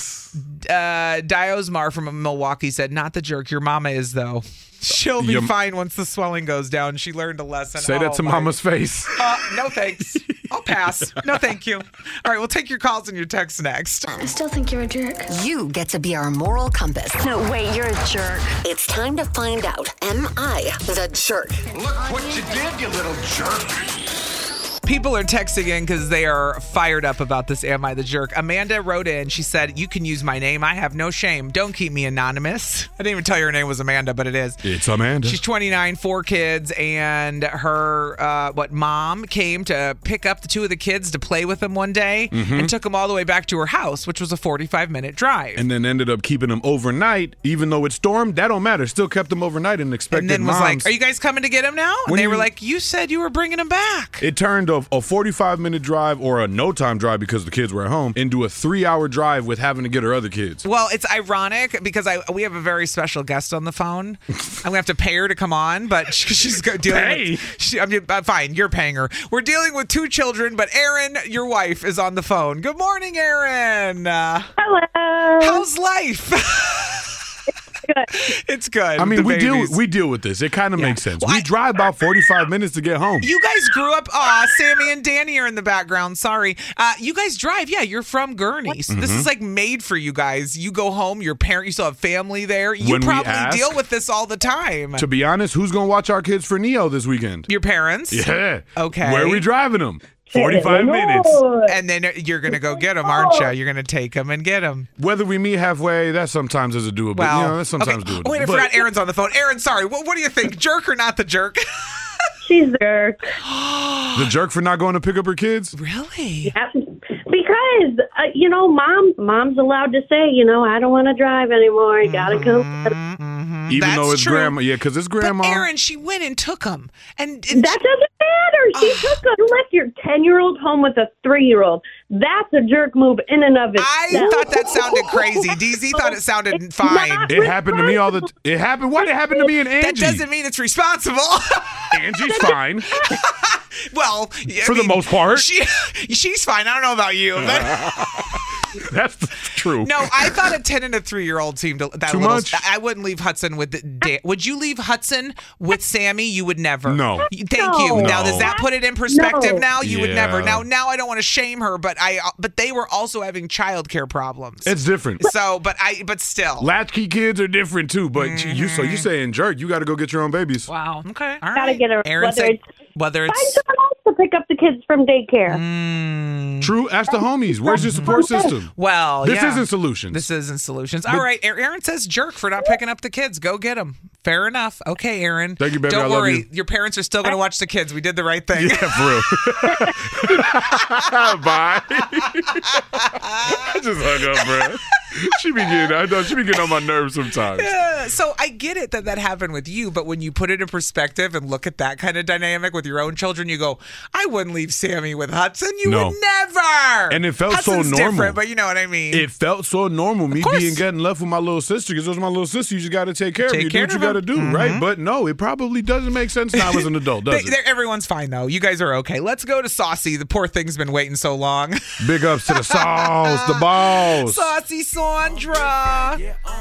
uh, Diosmar from Milwaukee said, not the jerk. Your mama is, though. She'll be Your- fine once the swelling goes down. She learned a lesson. Say that Oh, to my- mama's face. Uh, no thanks. I'll pass. No thank you. All right, we'll take your calls and your texts next. I still think you're a jerk. You get to be our moral compass. No, wait, you're a jerk. It's time to find out, am I the jerk? Look what you did, you little jerk. People are texting in because they are fired up about this Am I the Jerk. Amanda wrote in. She said, you can use my name. I have no shame. Don't keep me anonymous. I didn't even tell you her name was Amanda, but it is. It's Amanda. She's twenty-nine, four kids, and her, uh, what, mom came to pick up the two of the kids to play with them one day Mhm. and took them all the way back to her house, which was a forty-five minute drive. And then ended up keeping them overnight, even though it stormed. That don't matter. Still kept them overnight and expected And then was moms. like, are you guys coming to get him now? And When they you- were like, you said you were bringing him back. It turned a, a forty-five minute drive or a no time drive because the kids were at home into a three hour drive with having to get her other kids. Well, it's ironic because I we have a very special guest on the phone. I'm gonna have to pay her to come on, but she, she's go- dealing. Pay? With, she, I mean, uh, fine, you're paying her. We're dealing with two children, but Erin, your wife, is on the phone. Good morning, Erin. Uh, Hello. how's life? It's good. I mean, The we deal babies. we deal with this. It kind of makes sense. Well, we I- drive about forty-five minutes to get home. You guys grew up. Aw, Sammy and Danny are in the background. Sorry. Uh, you guys drive. Yeah, you're from Gurney. So this Mhm. is like made for you guys. You go home, your parent, you still have family there. You When we probably ask- deal with this all the time. To be honest, who's gonna watch our kids for Neo this weekend? Your parents? Yeah. Okay. Where are we driving them? forty-five minutes. And then you're going to go get them, aren't you? You're going to take them and get them. Whether we meet halfway, that sometimes is a doable. Well, you know, that's sometimes okay. doable. Oh, wait, I But- forgot Aaron's on the phone. Aaron, sorry. What, what do you think? Jerk or not the jerk? She's the jerk. The jerk for not going to pick up her kids? Really? Yeah, because uh, you know, mom, mom's allowed to say, you know, I don't want to drive anymore. You gotta come. Even That's though it's true. grandma. Yeah, because it's grandma. But Aaron, she went and took them. And, and That doesn't matter. She took a, you left your ten-year-old home with a three-year-old. That's a jerk move in and of itself. I thought that sounded crazy. D Z thought it sounded fine. It happened to me all the t- It happened. Why did it happen to me and Angie? That doesn't mean it's responsible. Angie's fine. Well, I For the mean, most part. she she's fine. I don't know about you, but That's true. no, I thought a ten and a three year old seemed a- that Too little. much? I wouldn't leave Hudson with. Dan. Would you leave Hudson with Sammy? You would never. No. Thank you. No. Now does that put it in perspective? No. Now you would never. Yeah. Now now I don't want to shame her, but I but they were also having childcare problems. It's different. So, but I but still. Latchkey kids are different too, but you so Mm-hmm. you saying jerk, you got to go get your own babies. Wow. Okay. All Gotta right. get her. Aaron whether said it's whether find it's someone else to pick up the kids from daycare. Mm. True. Ask the homies. Where's your support system? Well, This yeah. isn't solutions. This isn't solutions. All right, Aaron says jerk for not picking up the kids. Go get them. Fair enough. Okay, Aaron. Thank you, baby. Don't I love worry. you. Your parents are still going to watch the kids. We did the right thing. Yeah, for real. Bye. I just hung up, bro. She be getting, I know she be getting on my nerves sometimes. Yeah, so I get it that that happened with you, but when you put it in perspective and look at that kind of dynamic with your own children, you go, I wouldn't leave Sammy with Hudson. You No. would never. And it felt Hudson's so normal. different, but you know what I mean. It felt so normal, me course. being getting left with my little sister, because it was my little sister. You just got to take care Take of her. You do care what you of got her. to do, Mhm. right? But no, it probably doesn't make sense now as an adult, does They- it? they're- everyone's fine, though. You guys are okay. Let's go to Saucy. The poor thing's been waiting so long. Big ups to the sauce, the balls. Saucy Sauce. Cassandra.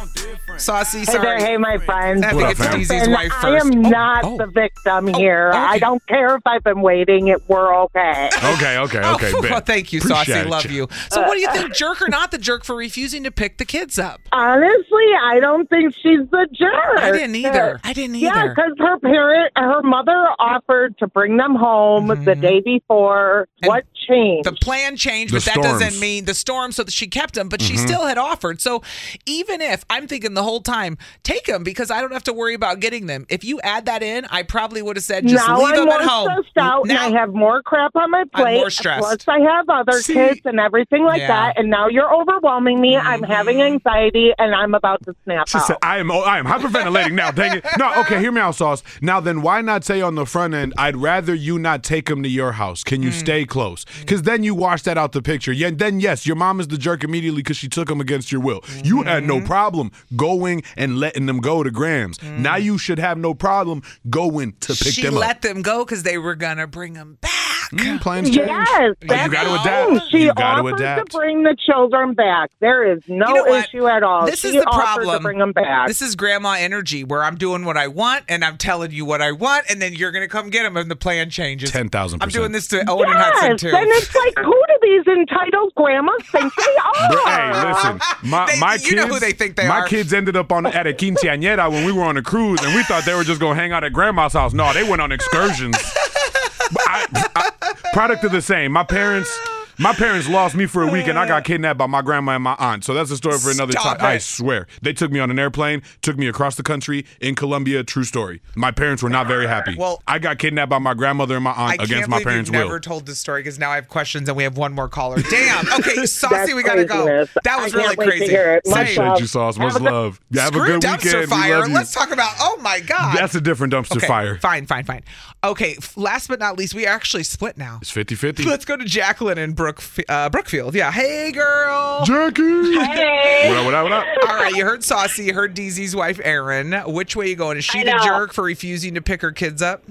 Saucy, Hey sorry. there, hey, my friends. I think it's Listen, Deezy's wife I first. am Oh, not oh. the victim Oh, here. okay. I don't care if I've been waiting. It, we're okay. Okay, okay, okay. Oh, bet. well, thank you, Appreciate Saucy. it. Love you. So, what do you think, jerk or not the jerk, for refusing to pick the kids up? Honestly, I don't think she's the jerk. I didn't either. I didn't either. Yeah, because her parent, her mother offered to bring them home the day before. And what changed? The plan changed, The but that storms. doesn't mean the storm. So that she kept them, but she Mhm. still had offered. So even if I'm thinking the whole time, take them because I don't have to worry about getting them. If you add that in, I probably would have said just now leave I'm them more at home. stressed out, Now- and I have more crap on my plate. more stressed. Plus, I have other See? kids and everything like Yeah. that. And now you're overwhelming me. I'm having anxiety, and I'm about to snap She out. said, I am oh, I am hyperventilating now. Dang it. No, okay, hear me out, Sauce. Now then, why not say on the front end, I'd rather you not take him to your house. Can you Mm. stay close? Because then you wash that out the picture. Yeah, then, yes, your mom is the jerk immediately because she took him against your will. You had Mm-hmm. no problem going and letting them go to Grams. Now you should have no problem going to pick she them let up. them go because they were gonna bring them back. Mm, plans change. Yes, But you got to adapt. She You got to offered adapt. to bring the children back. There is no You know what? issue at all. This she is the offered problem. to bring them back. This is grandma energy where I'm doing what I want and I'm telling you what I want, and then you're gonna come get them and the plan changes. ten thousand I'm percent. doing this to Owen and Hudson Yes, too. and it's like, who do these entitled grandmas think they are? Hey, listen, my, They- my you kids, know who they think they my are. kids ended up on at a quinceañera when we were on a cruise, and we thought they were just gonna hang out at grandma's house. No, they went on excursions. But I, I, product of the same. My parents. My parents lost me for a week, and I got kidnapped by my grandma and my aunt. So that's a story for another Stop time. I it. swear. They took me on an airplane, took me across the country in Colombia. True story. My parents were not very happy. Well, I got kidnapped by my grandmother and my I aunt can't against my believe parents' you've will. never told this story because now I have questions and we have one more caller. Damn. Okay, Saucy, That's we gotta go. craziness. That was I really can't wait to crazy. hear it. Same. Much Appreciate love. you, Sauce. Much Have a good- love. Yeah, have Screw a good dumpster weekend. We fire. love you. Let's talk about. Oh my God. That's a different dumpster okay, fire. Fine, fine, fine. Okay, f- last but not least, we are actually split now. It's fifty-fifty. Let's go to Jacqueline in Brook, uh, Brookfield. Yeah. Hey, girl. Jackie. Hey. What up, what up, what up? All right, you heard Saucy, you heard Deezy's wife, Erin. Which way you going? Is she I the know. jerk for refusing to pick her kids up?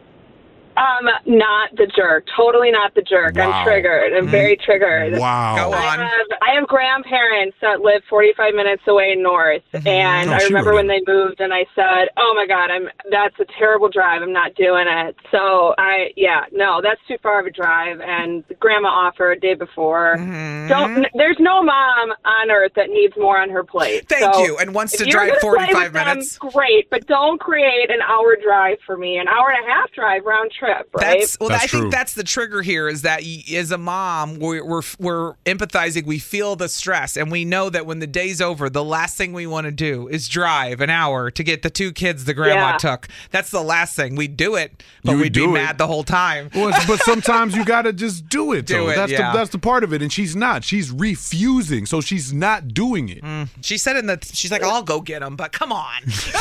Um, not the jerk. Totally not the jerk. Wow. I'm triggered. I'm very triggered. Wow. Go I on. have, I have grandparents that live forty-five minutes away north, and Oh, I she remember wrote when they moved, and I said, "Oh my God, I'm that's a terrible drive. I'm not doing it." So I, yeah, no, that's too far of a drive. And Grandma offered day before. Mm-hmm. Don't. There's no mom on earth that needs more on her plate. Thank So you. And wants if to you're drive gonna play forty-five with them, minutes. great, but don't create an hour drive for me. An hour and a half drive round trip, right? That's well. That's I true. think that's the trigger here. Is that y- as a mom, we're, we're we're empathizing. We feel the stress, and we know that when the day's over, the last thing we want to do is drive an hour to get the two kids the grandma Yeah. took. That's the last thing. We'd do it, but You would we'd be do it. mad the whole time. Well, it's- but sometimes you gotta just do it. Do though. it, That's yeah. the that's the part of it, and she's not. She's refusing, so she's not doing it. She said in the she's like, I'll go get them, but come on.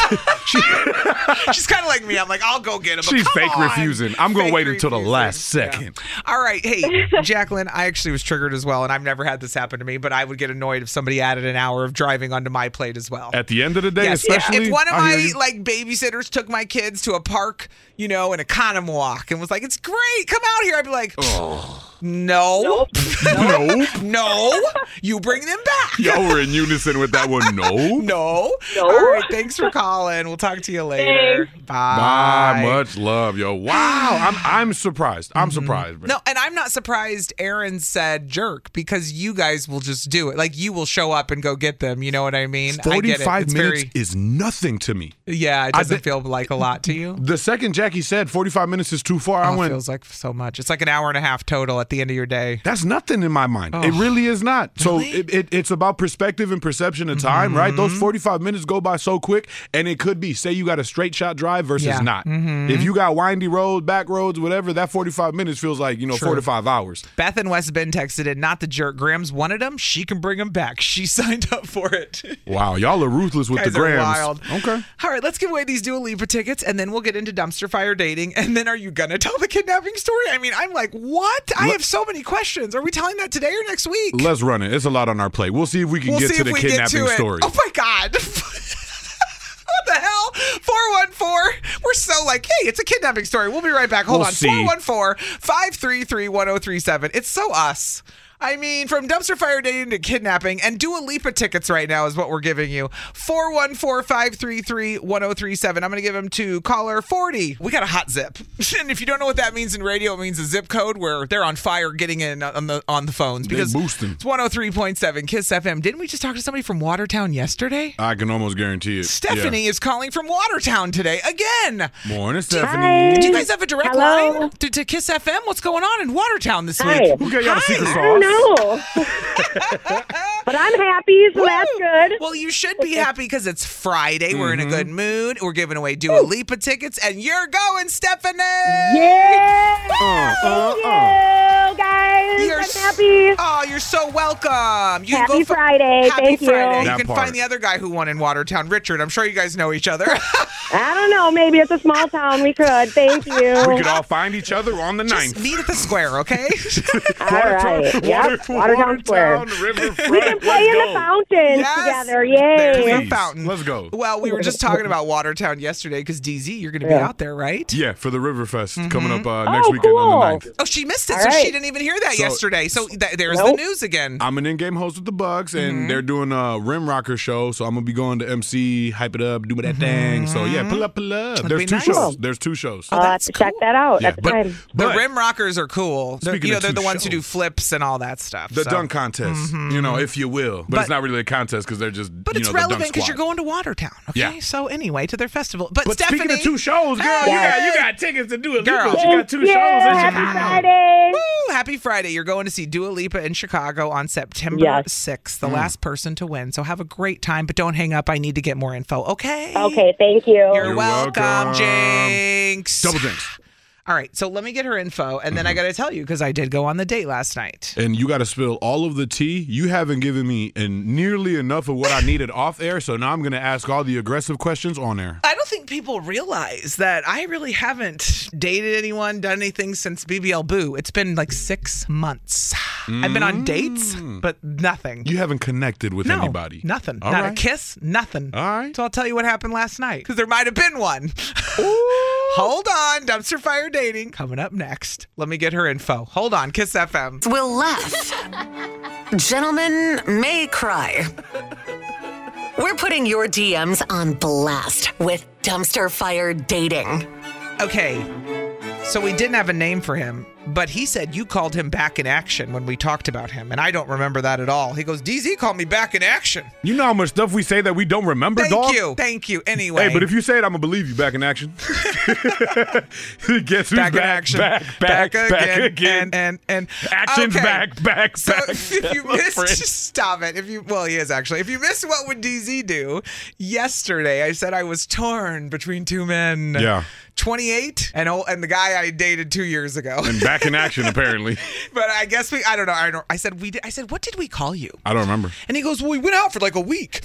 She's kind of like me. I'm like, I'll go get them. She's but come fake on. refusing. I'm gonna Fake wait until the refusing. last second. All right. Hey, Jacqueline, I actually was triggered as well, and I've never had this happen to me, but I would get annoyed if somebody added an hour of driving onto my plate as well. At the end of the day, Yes. especially If one of I hear my you. like babysitters took my kids to a park, you know, in a Economwalk and was like, "It's great, come out here," I'd be like, "No, no, no, you bring them back." y'all were in unison with that one. No, No. No. All right. Thanks for calling. We'll talk to you later. Bye. Bye. Much love, yo. Wow, I'm I'm surprised. I'm surprised. Bro. No, and I'm not surprised Aaron said jerk because you guys will just do it. Like you will show up and go get them. You know what I mean? I get it. forty-five It's minutes very, is nothing to me. yeah, it I doesn't bet- feel like a lot to you. The second Jackie said forty-five minutes is too far, I Oh, it went, feels like so much. It's like an hour and a half total at the end of your day. that's nothing in my mind. It really is not. So Really? it, it, it's about perspective and perception of time, right? Those forty-five minutes go by so quick, and it could be, say you got a straight shot drive versus Yeah. not. If you got windy roads, back roads, whatever, that forty-five minutes feels like, you know, True. four to five hours. Beth in West Bend texted in, not the jerk. Grams wanted them. She can bring them back. She signed up for it. Wow, y'all are ruthless with Guys the are grams. wild. Okay. All right, let's give away these Dua Lipa tickets, and then we'll get into dumpster fire dating. And then, are you gonna tell the kidnapping story? I mean, I'm like, what? I have so many questions. Are we telling that today or next week? Let's run it. It's a lot on our plate. We'll see if we can We'll get see to if the we get kidnapping to it. story. Oh my God. What the hell? four one four. We're so like, hey, it's a kidnapping story. We'll be right back. Hold We'll on. see. four one four, five three three, one oh three seven. It's so us. I mean, from dumpster fire dating to kidnapping, and Dua Lipa tickets right now is what we're giving you. four one four, five three three, one oh three seven. I'm going to give them to caller forty. We got a hot zip. And if you don't know what that means in radio, it means a zip code where they're on fire getting in on the on the phones. Because they boosting. It's one oh three point seven Kiss F M. Didn't we just talk to somebody from Watertown yesterday? I can almost guarantee it. Stephanie yeah. is calling from Watertown today again. Morning, Stephanie. Hi. Do you guys have a direct Hello. line to, to Kiss F M? What's going on in Watertown this Hi. week? Who got y'all a secret I sauce? don't know. But I'm happy, so that's good. Well, you should be happy because it's Friday. Mm-hmm. We're in a good mood. We're giving away Dua Lipa tickets, and you're going, Stephanie! Yeah! Uh, uh, Thank uh. you, guys. You're I'm s- happy. Oh, you're so welcome. You can Happy go fi- Friday. Happy Thank you. Friday. You That can part. find the other guy who won in Watertown, Richard. I'm sure you guys know each other. I don't know. Maybe it's a small town. We could. Thank you. We could all find each other on the Just ninth. meet at the square, okay? All right. Yep. Watertown Square. Riverfront. We can play in the fountains Yes. together. There's Yay. the Please. fountain. Let's go. Well, we were just talking about Watertown yesterday because D Z, you're going to be Yeah. out there, right? Yeah, for the Riverfest Mm-hmm. coming up uh, next Oh, weekend on the cool. ninth. Oh, she missed it, All so right. she didn't even hear that So- yesterday. So th- there's Nope. the news again. I'm an in-game host with the Bucks, and Mm-hmm. they're doing a Rim Rocker show, so I'm gonna be going to M C, hype it up, do that thing. So yeah, pull up, pull up. That'd There's be two nice. shows. There's two shows. I'll have to check that out Yeah, at the but- time. The But rim rockers are cool. They're, Speaking you know, of they're two the ones who do shows. flips and all that stuff. the so. dunk contest, you know, if you will, but, But- it's not really a contest because they're just. But you it's know, the dunk relevant because squad. you're going to Watertown. Okay. Yeah. So anyway, to their festival. But, But Stephanie, speaking of two shows, girl, Hey! you got you got tickets to do it. Girl. Girl, you got two Thank you. shows in Happy Chicago. Friday. Woo, happy Friday. You're going to see Dua Lipa in Chicago on September Yes. sixth, the last person to win. So have a great time, but don't hang up. I need to get more info. Okay. Okay, thank you. You're, You're welcome, welcome. Jinx. Double jinx. All right. So let me get her info, and then I got to tell you because I did go on the date last night. And you got to spill all of the tea. You haven't given me and nearly enough of what I needed off air, so now I'm going to ask all the aggressive questions on air. I don't think people realize that I really haven't dated anyone, done anything since B B L Boo. It's been like six months. I've been on dates, but nothing. You haven't connected with no, anybody. Nothing. All Not right. a kiss, nothing. All right. So I'll tell you what happened last night because there might have been one. Hold on. Dumpster fire dating coming up next. Let me get her info. Hold on. Kiss F M. Will laugh. Gentlemen may cry. We're putting your D Ms on blast with Dumpster Fire Dating. Okay. So we didn't have a name for him, but he said you called him back in action when we talked about him, and I don't remember that at all. He goes, D Z called me back in action. You know how much stuff we say that we don't remember, Thank dog? you. Thank you. Anyway. Hey, but if you say it, I'm going to believe you back in action. Guess who's back back? in action. Back, back, back, again. again. And, and, and. Action's okay. back, back, So back. if you My missed, friend. stop it. If you, well, he is actually. If you missed what would D Z do yesterday, I said I was torn between two men. Yeah. twenty-eight and old, and the guy I dated two years ago. And back in action, apparently. But I guess we. I don't know. I don't. I said we. Did, I said, what did we call you? I don't remember. And he goes, well, we went out for like a week.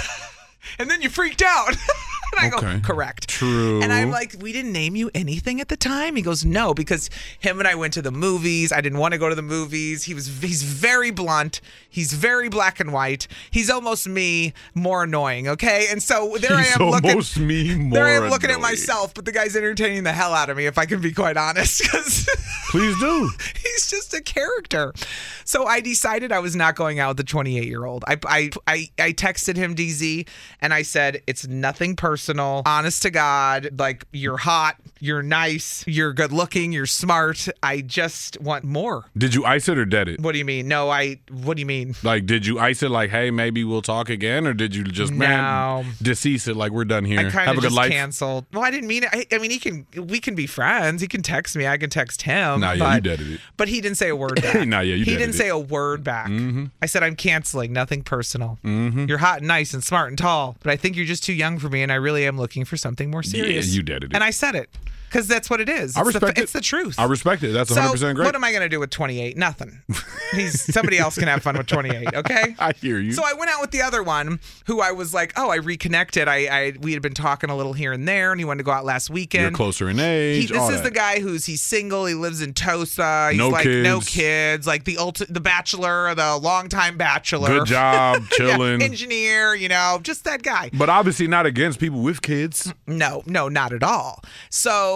And then you freaked out. And I Okay. go, correct. True. And I'm like, we didn't name you anything at the time? He goes, no, because him and I went to the movies. I didn't want to go to the movies. He was he's very blunt. He's very black and white. He's almost me, more annoying, okay? And so there He's I am looking. almost me, more there I am looking at annoying. myself, but the guy's entertaining the hell out of me, if I can be quite honest. 'Cause Please do. he's just a character. So I decided I was not going out with the twenty-eight-year-old. I, I, I, I texted him, D Z, and I said, it's nothing personal. Honest to God, like, you're hot, you're nice, you're good looking, you're smart. I just want more. Did you ice it or dead it? What do you mean? No, I, what do you mean? Like, did you ice it like, hey, maybe we'll talk again? Or did you just, man, No. decease it like we're done here? I kind Have of a good just life? canceled. Well, I didn't mean it. I, I mean, he can, we can be friends. He can text me. I can text him. Nah, yeah, but, you deaded it. But he didn't say a word back. Nah, yeah, you He deaded didn't it. say a word back. Mhm. I said, I'm canceling. Nothing personal. Mhm. You're hot and nice and smart and tall, but I think you're just too young for me, and I really am looking for something more serious. Yeah, you deaded it. And I said it. Because that's what it is. I It's respect the, it. It's the truth. I respect it. That's so one hundred percent great. what am I going to do with twenty-eight? Nothing. He's somebody else can have fun with twenty-eight, okay? I hear you. So I went out with the other one who I was like, oh, I reconnected. I, I we had been talking a little here and there, and he wanted to go out last weekend. You're closer in He, age. this all is that. the guy who's he's single. He lives in Tosa. He's No like no kids. kids, like the ulti- the bachelor, the longtime bachelor. Good job, Yeah, chilling. engineer, you know, just that guy. But obviously not against people with kids. No, no, not at all. So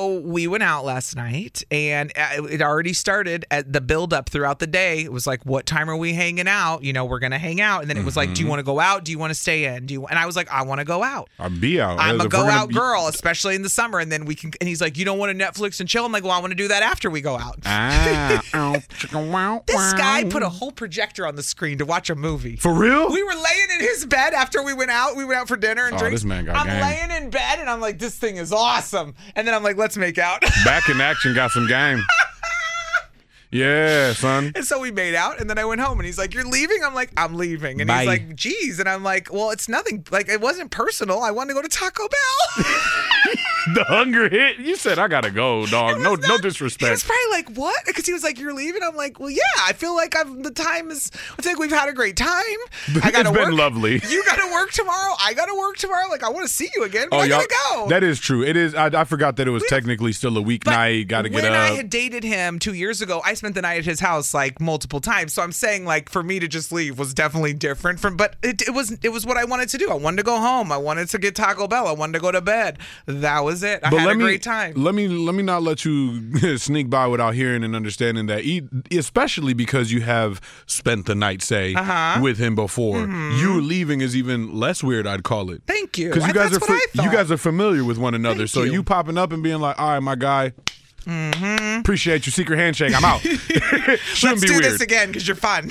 so we went out last night, and it already started at the build-up throughout the day. It was like, what time are we hanging out? You know, we're going to hang out. And then it was like, do you want to go out? Do you want to stay in? Do you? And I was like, I want to go out. I'll be out. I'm As a if we're gonna go-out be- girl, especially in the summer. And then we can. And he's like, you don't want to Netflix and chill? I'm like, well, I want to do that after we go out. Ah, This guy put a whole projector on the screen to watch a movie. For real? We were laying in his bed after we went out. We went out for dinner and Oh, drinks. this man got I'm game. laying in bed and I'm like, this thing is awesome. And then I'm like, let's make out. Back in action, got some game. Yeah, son. And so we made out, and then I went home, and he's like, you're leaving? I'm like, I'm leaving. And Bye. he's like, geez. And I'm like, well, it's nothing. Like, it wasn't personal. I wanted to go to Taco Bell. The hunger hit. You said I gotta go, dog. No, no He was disrespect. probably like, what? Because he was like, you're leaving? I'm like, well, yeah. I feel like I've the time is, I think we've had a great time. I gotta It's been work. lovely. You got to work tomorrow. I got to work tomorrow. Like, I want to see you again, but Oh, I y'all, got to go. that is true. It is. I, I forgot that it was technically still a weeknight. Got to get when up. I had dated him two years ago, I spent the night at his house like multiple times. So I'm saying like for me to just leave was definitely different from, but it, it was it was what I wanted to do. I wanted to go home. I wanted to get Taco Bell. I wanted to go to bed. That was it. I But had let a me, great time. Let me let me not let you sneak by without hearing and understanding that, e- especially because you have spent the night, say, Uh-huh. with him before. Mhm. You leaving is even less weird, I'd call it. Thank you. Because you I- guys that's are what I you thought. guys are familiar with one another. Thank so you. you popping up and being like, all right, my guy. Mm-hmm. Appreciate your secret handshake. I'm out. Shouldn't Let's be do weird. this again because you're fun.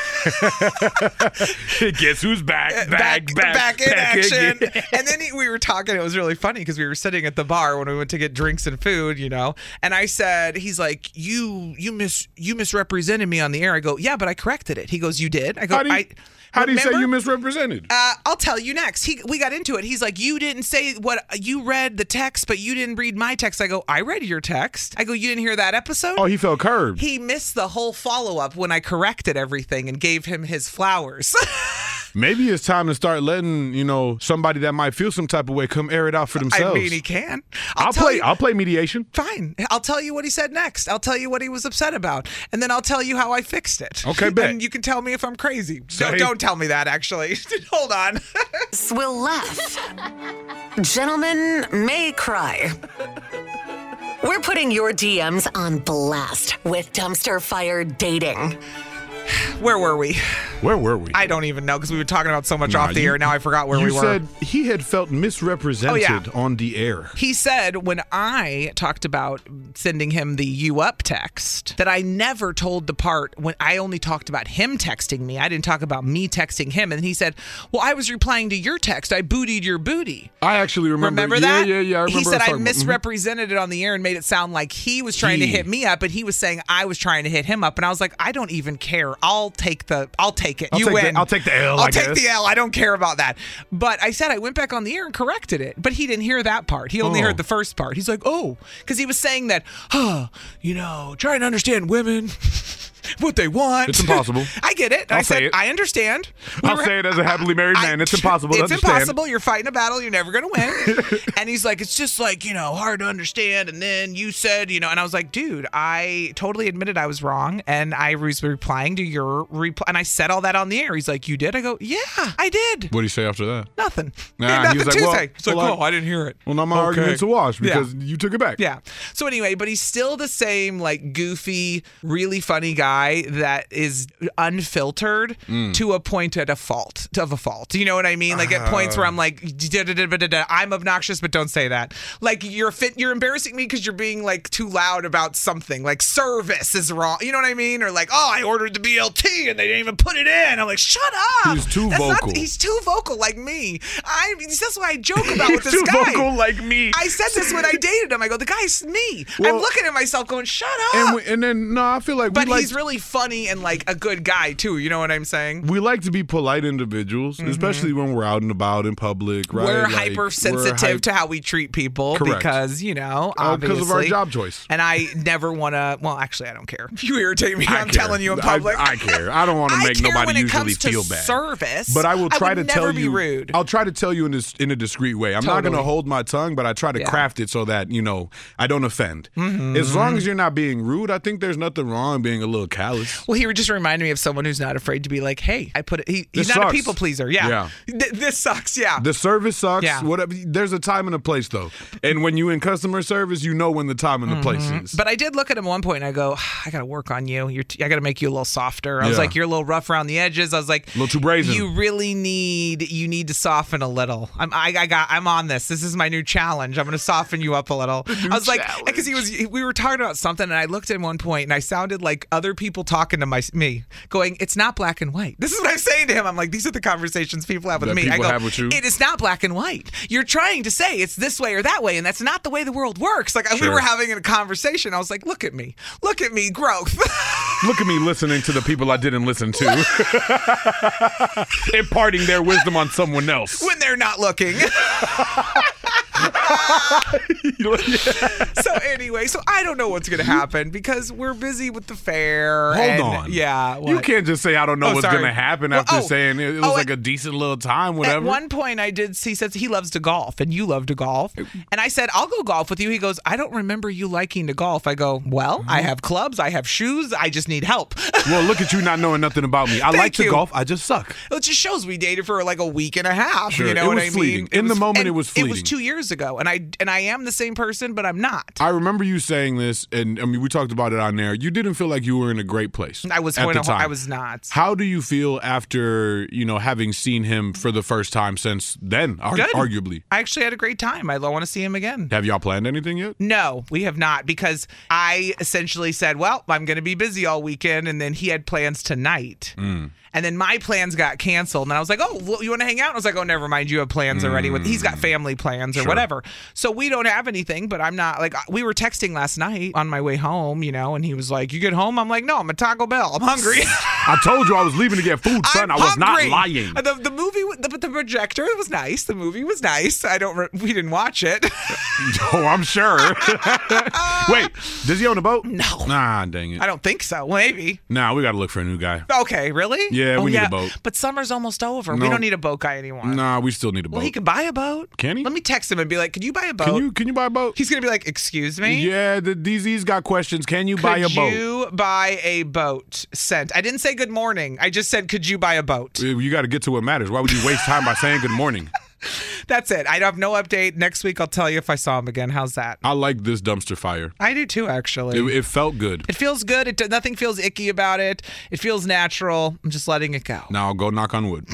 Guess who's back? Back, back, back in back action. again. And then he, we were talking. It was really funny because we were sitting at the bar when we went to get drinks and food, you know. And I said, he's like, you you mis you misrepresented me on the air. I go, yeah, but I corrected it. He goes, you did? I go, How do you, I. how do you say remember? you misrepresented? Uh, I'll tell you next. He, we got into it. He's like, you didn't say what you read the text, but you didn't read my text. I go, I read your text. I go, you didn't hear that episode? Oh, he felt curbed. He missed the whole follow up when I corrected everything and gave him his flowers. Maybe it's time to start letting, you know, somebody that might feel some type of way come air it out for themselves. I mean, he can. I'll, I'll tell play. you- I'll play mediation. Fine. I'll tell you what he said next. I'll tell you what he was upset about. And then I'll tell you how I fixed it. Okay, bet. And you can tell me if I'm crazy. Say- No, don't tell me that, actually. Hold on. Will laugh. Gentlemen may cry. We're putting your D Ms on blast with Dumpster Fire Dating. Where were we? Where were we? I don't even know because we were talking about so much Nah, off the you- air. Now I forgot where you we were. said he had felt misrepresented Oh, yeah. on the air. He said when I talked about sending him the you up text that I never told the part when I only talked about him texting me. I didn't talk about me texting him. And he said, well, I was replying to your text. I bootied your booty. I actually remember. Remember yeah, that? Yeah, yeah, I remember. He said us I talking about- mhm. misrepresented it on the air and made it sound like he was trying to He. hit me up, but he was saying I was trying to hit him up. And I was like, I don't even care. I'll take the, I'll take it. I'll you take the- win. I'll take the L, I'll I take guess. the L. I don't care about that. But I said I went back on the air and corrected it, but he didn't hear that part. He only Oh. heard the first part. He's like, oh, because he was saying that, huh, you know, trying to understand women. What they want. It's impossible. I get it. I'll I said, say it. I understand. We I'll were- say it as a happily married man. It's impossible to It's understand. impossible. You're fighting a battle you're never going to win. And he's like, it's just like, you know, hard to understand. And then you said, you know, and I was like, dude, I totally admitted I was wrong. And I was replying to your reply. And I said all that on the air. He's like, you did? I go, yeah, I did. What did he say after that? Nothing. Nah, He had he nothing was like, to well- say. He's like, well, oh, I didn't hear it. Well, now my Okay. argument's a wash Yeah. because you took it back. Yeah. So anyway, but he's still the same like goofy, really funny guy that is unfiltered Mm. to a point at a fault of a fault. You know what I mean? Like at points where I'm like, "Da-da-da-da-da-da, I'm obnoxious, but don't say that. Like you're fit, you're embarrassing me because you're being like too loud about something. Like service is wrong. You know what I mean? Or like, oh, I ordered the B L T and they didn't even put it in. I'm like, shut up. He's too That's not- vocal. he's too vocal like me. I. That's why I joke about with He's this too guy. vocal like me. I said this when I dated him. I go, the guy's me. Well- I'm looking at myself going, shut up. And, we, and then no, I feel like but we like he's really funny and like a good guy too. You know what I'm saying? we like to be polite individuals, especially when we're out and about in public. Right? We're Like, hypersensitive we're hy- to how we treat people Correct. because, you know, Uh, obviously. because of our job choice. And I never want to, well, actually, I don't care. If you irritate me, I I'm care. telling you in I- public. I, care. I don't want to I make care nobody when it usually comes to feel bad. service. But I will try I would to tell never be you. rude. I'll try to tell you in this in a discreet way. I'm not going to Totally. hold my tongue, but I try to Yeah. craft it so that you know I don't offend. Mhm. As long as you're not being rude, I think there's nothing wrong being a little callous. Well, he just reminded me of someone who's not afraid to be like, hey, I put it. He, he's This not sucks. a people pleaser. Yeah. Yeah. Th- this sucks. Yeah. The service sucks. Yeah. Whatever. There's a time and a place, though. And when you in customer service, you know when the time and the place is. But I did look at him at one point and I go, I got to work on you. You're t- I got to make you a little softer. I was Yeah. like, you're a little rough around the edges. I was like, A little too brazen. You really need, you need to soften a little. I'm, I, I got, I'm on this. This is my new challenge. I'm going to soften you up a little. I was like, because he was, we were talking about something and I looked at him one point and I sounded like other people talking to my me, going, it's not black and white. This is what I'm saying to him. I'm like, these are the conversations people have with That me. I people go, have with you? it is not black and white. You're trying to say it's this way or that way, and that's not the way the world works. Like we Sure. were having a conversation. I was like, look at me. Look at me, growth. Look at me listening to the people I didn't listen to. Imparting their wisdom on someone else. When they're not looking. So anyway, so I don't know what's going to happen because we're busy with the fair. Hold and, on. Yeah. You what? can't just say I don't know Oh, what's sorry. going to happen Well, after oh, saying it, it was oh, like at- a decent little time, whatever. At one point, I did. He says he loves to golf, and you love to golf. And I said, I'll go golf with you. He goes, I don't remember you liking to golf. I go, well, I have clubs, I have shoes, I just need help. Well, look at you not knowing nothing about me. I Thank like to you. golf. I just suck. It just shows we dated for like a week and a half. Sure. You know It what was I fleeting. mean? In the moment, and it was It was fleeting. two years ago, and I and I am the same person, but I'm not. I remember you saying this, and I mean, we talked about it on there. You didn't feel like you were in a great place. I was at going the to, time. I was not. How do you feel after, you know, having seen him for the first time since then, ar- Good. arguably? I actually had a great time. I want to see him again. Have y'all planned anything yet? No, we have not, because I essentially said, well, I'm going to be busy all weekend, and then he had plans tonight. Mm. And then my plans got canceled, and I was like, "Oh, well, you want to hang out?" And I was like, "Oh, never mind. You have plans already. With he's got family plans or Sure. whatever." So we don't have anything. But I'm not like we were texting last night on my way home, you know, and he was like, "You get home?" I'm like, "No, I'm at Taco Bell. I'm hungry." I told you I was leaving to get food, son. I'm I was hungry. not lying. The, the movie, the, the projector was nice. The movie was nice. I don't. Re- we didn't watch it. Oh, I'm sure. Wait, does he own a boat? No. Nah, dang it. I don't think so. Maybe. Nah, we got to look for a new guy. Okay, really? Yeah, Oh, we need a boat. But summer's almost over. No. We don't need a boat guy anymore. Nah, we still need a boat. Well, he can buy a boat. Can he? Let me text him and be like, "Can you buy a boat?" Can you can you buy a boat? He's gonna be like, "Excuse me." Yeah, the D Z's got questions. Can you buy a Could boat? you buy a boat? Sent. I didn't say good morning. I just said, "Could you buy a boat?" You got to get to what matters. Why would you waste time by saying good morning? That's it. I have no update. Next week, I'll tell you if I saw him again. How's that? I like this dumpster fire. I do too, actually. It, it felt good. It feels good. It nothing feels icky about it. It feels natural. I'm just letting it go. Now I'll go knock on wood.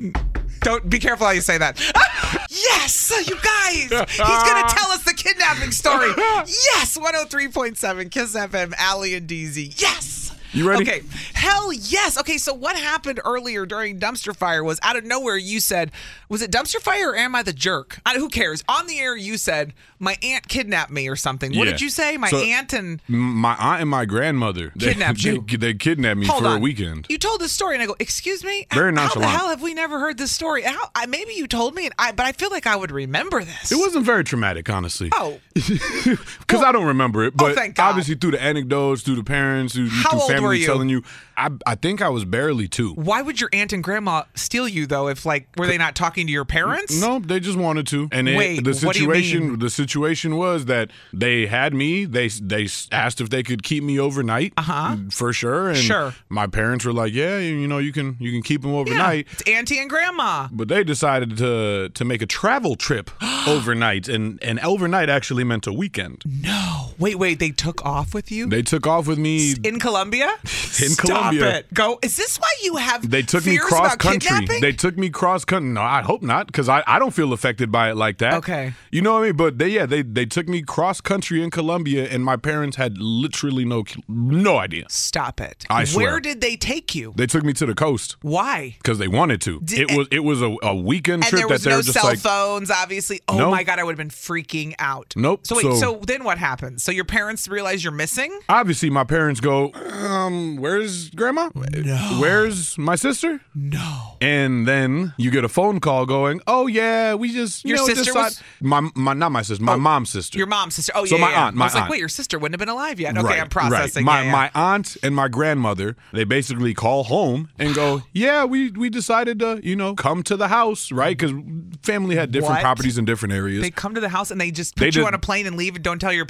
Don't be careful how you say that. Ah, yes, you guys. He's gonna tell us the kidnapping story. Yes, one oh three point seven Kiss F M. Allie and D Z. Yes. You ready? Okay. Hell yes. Okay, so what happened earlier during Dumpster Fire was out of nowhere you said, was it Dumpster Fire or am I the jerk? I, who cares? On the air you said, my aunt kidnapped me or something. What Yeah. did you say? My So, aunt and... M- My aunt and my grandmother they, Kidnapped they, you. They kidnapped me Hold for on. a weekend. You told this story, and I go, excuse me? Very How nonchalant. the hell have we never heard this story? How, I, maybe you told me, and I, but I feel like I would remember this. It wasn't very traumatic, honestly. Oh. Because I don't remember it. But thank God. obviously through the anecdotes, through the parents, through, How through old family were you? telling you. I, I think I was barely two. Why would your aunt and grandma steal you, though, if, like, were they not talking to your parents? No, they just wanted to. And it, Wait, the what do you situation mean? the situation was that they had me. They they asked if they could keep me overnight. Uh-huh. For sure. And Sure. my parents were like, "Yeah, you know, you can you can keep him Yeah, overnight." it's auntie and grandma. But they decided to to make a travel trip overnight, and and overnight actually meant a weekend. No. Wait, wait, they took off with you? They took off with me. In Colombia? In Stop Colombia. it. Go. Is this why you have They took me fears cross about country. kidnapping? They took me cross country. No, I hope not, because I, I don't feel affected by it like that. Okay. You know what I mean? But they yeah they they took me cross country in Colombia, and my parents had literally no no idea. Stop it. I swear. Where did they take you? They took me to the coast Why? because they wanted to. Did- it was it was a, a weekend And trip there was that they no were just cell like phones, obviously. Oh Nope. my God, I would have been freaking out. Nope. So wait, so, So- then what happens? So your parents realize you're missing? Obviously, my parents go, um, where's grandma? No. Where's my sister? No. And then you get a phone call going, oh, yeah, we just, you Your know, sister decide- was- my, my, not my sister, my mom's sister. Your mom's sister. Oh, yeah. So my yeah, aunt, yeah. my I was like, aunt. wait, your sister wouldn't have been alive yet. Okay, Right, I'm processing. Right. My, Yeah, yeah. my aunt and my grandmother, they basically call home and go, yeah, we, we decided to, you know, come to the house, right? Because family had different What? properties in different areas. They come to the house and they just put They you did- on a plane and leave and don't tell your parents? They That's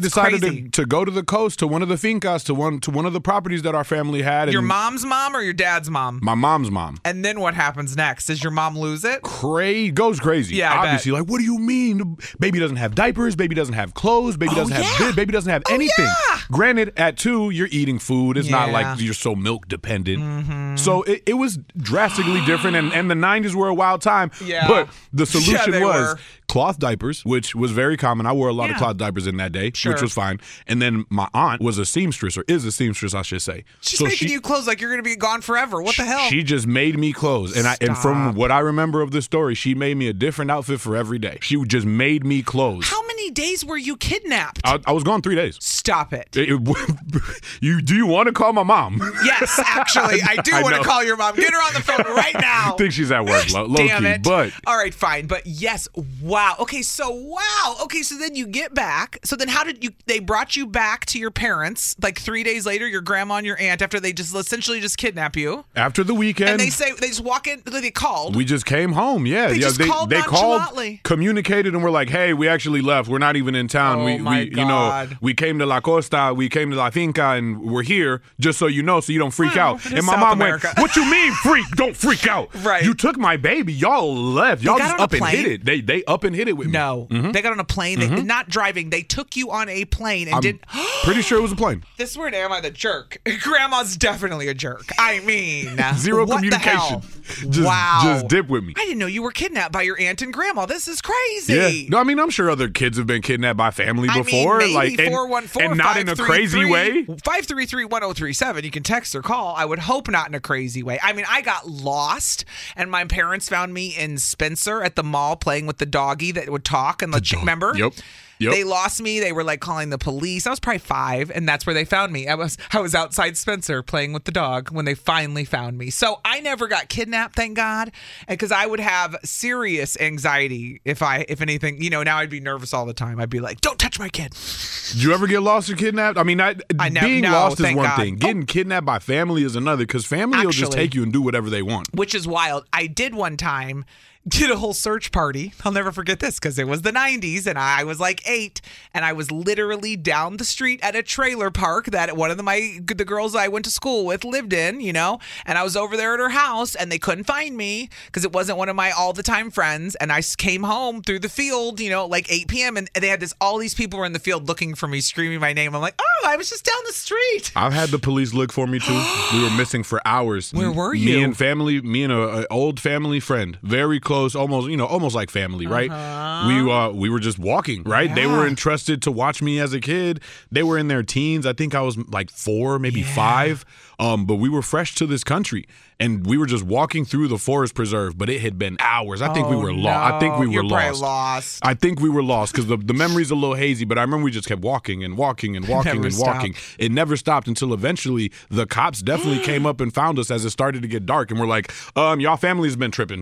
decided crazy. to, to go to the coast to one of the fincas, to one to one of the properties that our family had. Your and mom's mom or your dad's mom? My mom's mom. And then what happens next? Does your mom lose it? Cray goes crazy. Yeah, I obviously. bet. Like, what do you mean? Baby doesn't have diapers. Baby doesn't have clothes. Baby Oh, doesn't yeah. have this. Baby doesn't have Oh, anything. yeah. Granted, at two, you're eating food. It's not Yeah. like you're so milk dependent. Mm-hmm. So it, it was drastically different. And, and the nineties were a wild time. Yeah. But the solution Yeah, they was were. cloth diapers, which was very common. I wore a lot Yeah. of cloth diapers in that day, Sure. which was fine. And then my aunt was a seamstress, or is a seamstress, I should say. She's so making she, you clothes like you're going to be gone forever. What the hell? She just made me clothes. And I and from Stop. what I remember of the story, she made me a different outfit for every day. She just made me clothes. How many days were you kidnapped? I, I was gone three days. Stop it. It- it- you do you want to call my mom? Yes, actually, I do I want to know. call your mom. Get her on the phone right now. I think she's at work, low, low Damn key. it. But All right, fine. But yes, wow. Okay, so wow. Okay, so then you get back. So then how did you, they brought you back to your parents like three days later, your grandma and your aunt, after they just essentially just kidnap you. after the weekend, And they say, they just walk in, they called. we just came home. Yeah, They yeah. just they called they called, nonchalantly. communicated, and we're like, "Hey, we actually left. We're not even in town. Oh, we, my we, you know, God. we came to La Costa. We came to La Finca, and we're here just so you know, so you don't freak Well, out." it And is my South mom America. went, "What you mean, freak? Don't freak out. Right. You took my baby. Y'all left. They Y'all got just on a up and plane? hit it. They they up and hit it with No, me. Mhm. they got on a plane. They not driving. They took you on a plane and I'm did. pretty sure it was a plane. This is where am I the jerk? Grandma's definitely a jerk. I mean, Zero what the communication. hell? Just, wow. just dip with me. I didn't know you were kidnapped by your aunt and grandma. This is crazy. Yeah. No, I mean, I'm sure other kids have been kidnapped by family I before. mean, maybe like, and, four one four, and not in a crazy way. five three three, one oh three seven. You can text or call. I would hope not in a crazy way. I mean, I got lost, and my parents found me in Spencer at the mall playing with the doggy that would talk. And the dog. remember? Yep. Yep. They lost me. They were like calling the police. I was probably five, and that's where they found me. I was I was outside Spencer playing with the dog when they finally found me. So I never got kidnapped, thank God, because I would have serious anxiety if I if anything. You know, now I'd be nervous all the time. I'd be like, "Don't touch my kid." Did you ever get lost or kidnapped? I mean, I, I never- being no, lost is thank one God. thing. Getting kidnapped by family is another, because family will just Actually- take you and do whatever they want. Which is wild. I did one time did a whole search party. I'll never forget this because it was the nineties and I was like eight, and I was literally down the street at a trailer park that one of the, my the girls I went to school with lived in, you know, and I was over there at her house and they couldn't find me because it wasn't one of my all the time friends, and I s- came home through the field, you know, like eight p.m. and they had this, all these people were in the field looking for me, screaming my name. I'm like, oh, I was just down the street. I've had the police look for me too. We were missing for hours. Where were Me you? and family, me and a, a old family friend, very close, almost you know, almost like family, right? Uh-huh. We uh, we were just walking, right? They were Yeah. entrusted to watch me as a kid. They were in their teens. I think I was like four, maybe five. Um, but we were fresh to this country, and we were just walking through the forest preserve. But it had been hours. I think we Oh, were lost. I think no. we were You're probably lost. lost. I think we were lost because the, the memory's a little hazy, but I remember we just kept walking and walking and walking Never and walking. stopped. It never stopped until eventually the cops definitely came up and found us as it started to get dark, and we're like, um, y'all family's been tripping.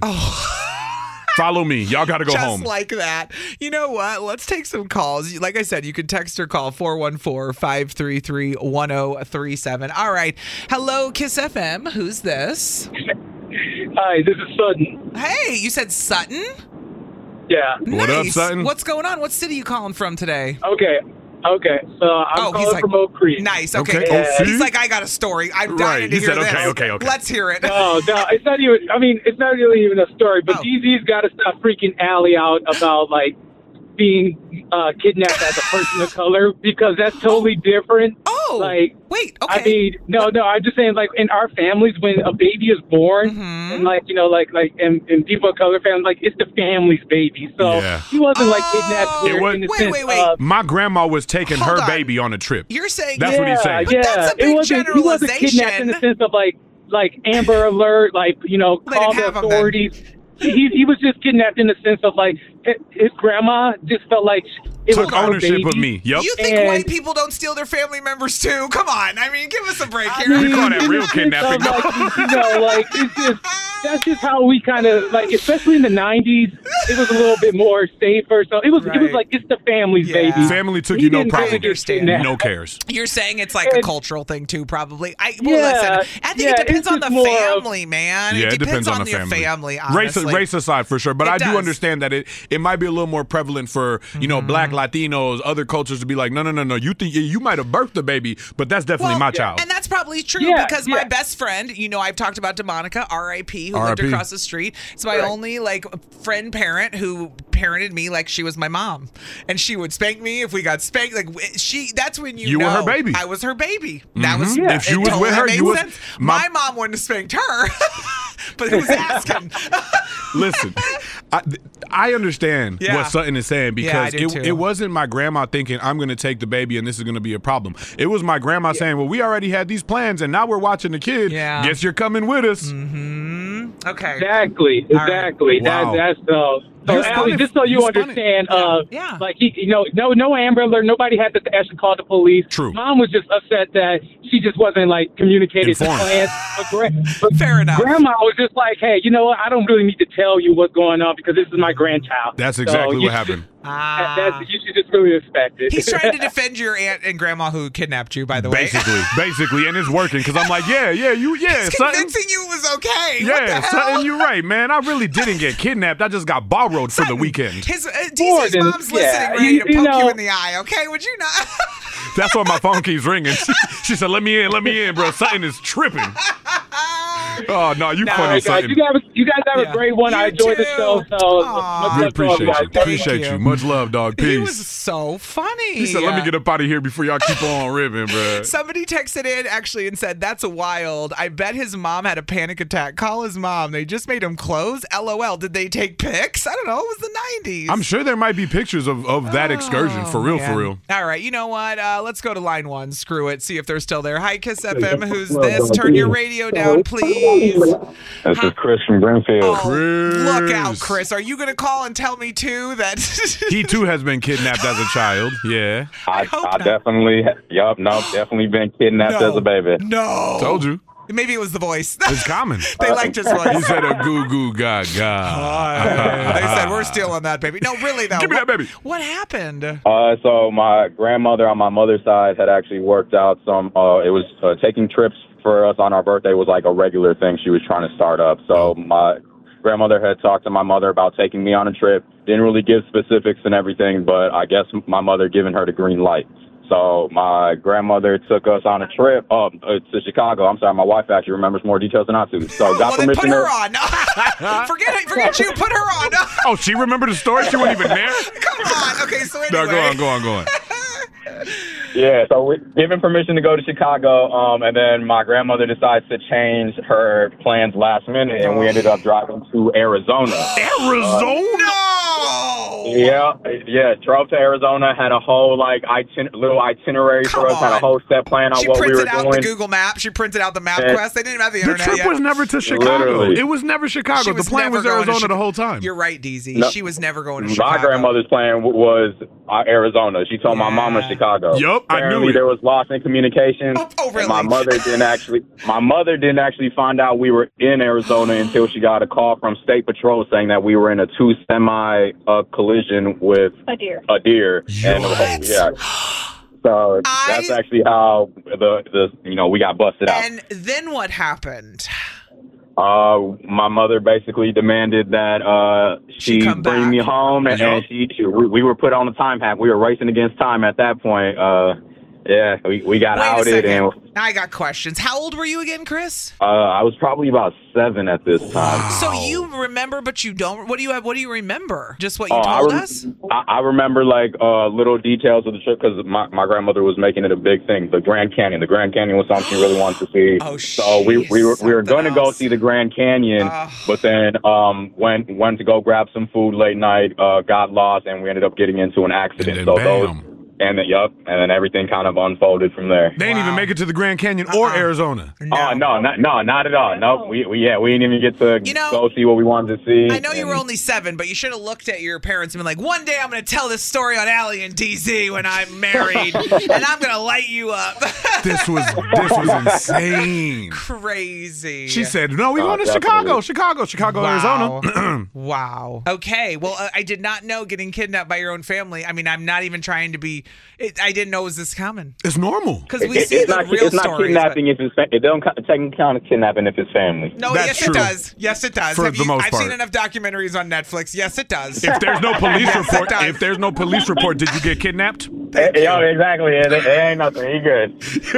Follow me. Y'all got to go Just home. like that. You know what? Let's take some calls. Like I said, you can text or call four one four, five three three, one oh three seven. All right. Hello, Kiss F M. Who's this? Hi, this is Sutton. Hey, you said Sutton? Yeah. What up, Nice. Sutton? What's going on? What city you calling from today? Okay. Okay. So I'm Oh, he's calling like- from Oak Creek. Nice. Okay. Okay. cool. Oh, see? He's like, I got a story. I'm Right. dying to He hear said, this. okay, okay, okay. Let's hear it. No, no, it's not even. I mean, it's not really even a story. But Oh. D Z's got to stop freaking Allie out about like being uh, kidnapped as a person of color, because that's totally different. Oh, like wait. Okay. I mean, no, no. I'm just saying, like in our families, when a baby is born, Mm-hmm. and like you know, like like and, and people of color families, like it's the family's baby. So Yeah. he wasn't like kidnapped. Oh, there It was- in the wait, sense wait, wait. of- My grandma was taking Hold her on. baby on a trip. You're saying That's what he's saying. But that's a big it wasn't, He wasn't kidnapped in the generalization. sense of like like Amber Alert, like you know, They call didn't the have 'em then. authorities. He he was just kidnapped in the sense of like hi- his grandma just felt like it Took was her ownership baby. of me. Yep. You think And- white people don't steal their family members too? Come on. I mean, give us a break I here. mean, call that in real the sense of, kidnapping. like, you know, like it's just that's just how we kind of like, especially in the nineties, it was a little bit more safer. So it was it was Right. like it's the family's Yeah. baby. Family took He you no didn't problem. really get Understand. kidnapped. No cares. You're saying it's like a And- cultural thing too, probably. I well, Yeah, listen. I think yeah, it it's depends on just the more of- family, man. Yeah, it it depends, depends on on the your family. family. Race, honestly. race aside for sure, but It I do does. understand that it it might be a little more prevalent for, you know, black Latinos, other cultures to be like, no, no, no, no, you think you might have birthed the baby, but that's definitely Well, my child. And that's probably true Yeah, because yeah. my best friend, you know, I've talked about DeMonica, R I P, who R I lived P across the street. It's my Right. only like friend parent who parented me like she was my mom, and she would spank me if we got spanked. Like she, that's when you You were know her baby. I was her baby. That was Mhm. If you it was with totally her, made you was- sense. my- My mom wouldn't have spanked her, but who's asking? Listen, I, I understand Yeah. what Sutton is saying Yeah, I because do it, too. it wasn't my grandma thinking I'm going to take the baby and this is going to be a problem. It was my grandma saying, well, we already had these plans and now we're watching the kid. Yeah. Guess you're coming with us. Mm-hmm. Okay. Exactly, All right. exactly. Wow. That, that's uh. So, You spun Allie, it. just so you, You spun it. understand, uh, Yeah. like he, you know, no, no Amber Alert. Nobody had to actually call the police. True. Mom was just upset that she just wasn't like communicating the Informed. plans. But, gra- but Fair enough. Grandma was just like, hey, you know what? I don't really need to tell you what's going on because this is my grandchild. That's So exactly you what should happened. just- Ah. that- that's, you should just really respect it. He's trying to defend your aunt and grandma who kidnapped you, by the way. Basically, basically, and it's working because I'm like, yeah, yeah, you, yeah, He's Sutton. convincing you it was okay. Yeah, what the hell? Sutton, you're right, man. I really didn't get kidnapped. I just got borrowed for the weekend. His uh, More D C's than- mom's yeah, listening, ready you- to you poke you know- in the eye. Okay, would you not? That's why my phone keeps ringing. She, she said, let me in, let me in, bro. Sutton is tripping. Oh, no, you No, funny, All right, guys, Sutton. you guys, you guys have Yeah. a great one. I You enjoyed the too. show. So Aw. much We love to all appreciate guys. you. Thank Appreciate you. you. Much love, dog. He Peace. was so funny. He said, let me get up out of here before y'all keep on ripping, bro. Somebody texted in actually and said, that's wild. I bet his mom had a panic attack. Call his mom. They just made him close. LOL. Did they take pics? I don't know. It was the nineties. I'm sure there might be pictures of, of that excursion. For real, Man. for real. All right. You know what? Uh, let's go to line one. Screw it. See if they're still there. Hi, Kiss F M. Who's this? Turn your radio down, please. This is Chris from Brimfield. Oh, Chris. look out, Chris. Are you going to call and tell me, too, that... He, too, has been kidnapped as a child. Yeah. I, hope I not. definitely, yup, no, definitely been kidnapped No. as a baby. No. Told you. Maybe it was the voice. It's common. They liked his He voice. said a goo goo gaga. They said, we're stealing that baby. No, really, though. Give me that What- baby. What happened? Uh, so my grandmother on my mother's side had actually worked out some, uh, it was uh, taking trips for us on our birthday was like a regular thing she was trying to start up. So my grandmother had talked to my mother about taking me on a trip. Didn't really give specifics and everything, but I guess my mother giving her the green light. So my grandmother took us on a trip uh, to Chicago. I'm sorry, my wife actually remembers more details than I do. So Oh, got well, then put permission her to- on. forget it. Forget you. Put her on. Oh, she remembered the story? She wasn't even there? Come on. Okay, so anyway. No, go on, go on, go on. Yeah, so we given permission to go to Chicago, um, and then my grandmother decides to change her plans last minute, and we ended up driving to Arizona. Arizona? No. Yeah, yeah, drove to Arizona, had a whole like iten- little itinerary Come for us, had a on. whole set plan on She what we were printed out doing. the Google map. She printed out the And- MapQuest. They didn't have the The internet trip yet. was never to Chicago. Literally. It was never Chicago. She The was plan never was going to Arizona Chi- the whole time. You're right, D Z. No. She was never going to My Chicago. grandmother's plan w- was uh, Arizona. She told my mama Yeah. Chicago. Yup, I knew Apparently it. there was lost in communication. Oh, oh, really? And my mother didn't actually. My mother didn't actually find out we were in Arizona until she got a call from State Patrol saying that we were in a two semi uh, collision with A deer. a deer. And What? yeah. So I- that's actually how the the you know we got busted out. And then what happened? Uh, my mother basically demanded that uh, She she come bring back. me home, and, Yup. and she, she we, we were put on a time hack. We were racing against time at that point. Uh, yeah, we, we got Wait a outed, second. and I got questions. How old were you again, Chris? uh, I was probably about seven at this time. So you remember, but you don't. What do you have? What do you remember? Just what you Oh, I, told rem- us? I, I remember like uh, little details of the trip because my, my grandmother was making it a big thing. The Grand Canyon. The Grand Canyon was something she really wanted to see. Oh, so we we were we were something going to go else. see the Grand Canyon, Oh. but then um went went to go grab some food late night. Uh, got lost, and we ended up getting into an accident. And then so those bam. and then yup, and then everything kind of unfolded from there. They didn't Wow. even make it to the Grand Canyon or Uh-uh. Arizona. No. Oh no, not no, not at all. No, we, we yeah, we didn't even get to You know, go see what we wanted to see. I know you were and- only seven, but you should have looked at your parents and been like, one day I'm going to tell this story on Allie and D Z when I'm married, and I'm going to light you up. This was this was insane. Crazy. She said, "No, we Oh, going to definitely. Chicago, Chicago, Chicago, Wow. Arizona." Wow. Okay. Well, uh, I did not know getting kidnapped by your own family. I mean, I'm not even trying to be it, I didn't know it was this common. It's normal. Because we It- see it's the not, real it's not stories. kidnapping if it's fa- it don't co- technically count as kidnapping if it's family. but- No, That's yes, true. it does. Yes, it does. For Have the you- most I've part. seen enough documentaries on Netflix. Yes, it does. If there's no police Yes, it report, does. if there's no police report, did you get kidnapped? Eh, Yo, exactly. It, it ain't nothing. He good.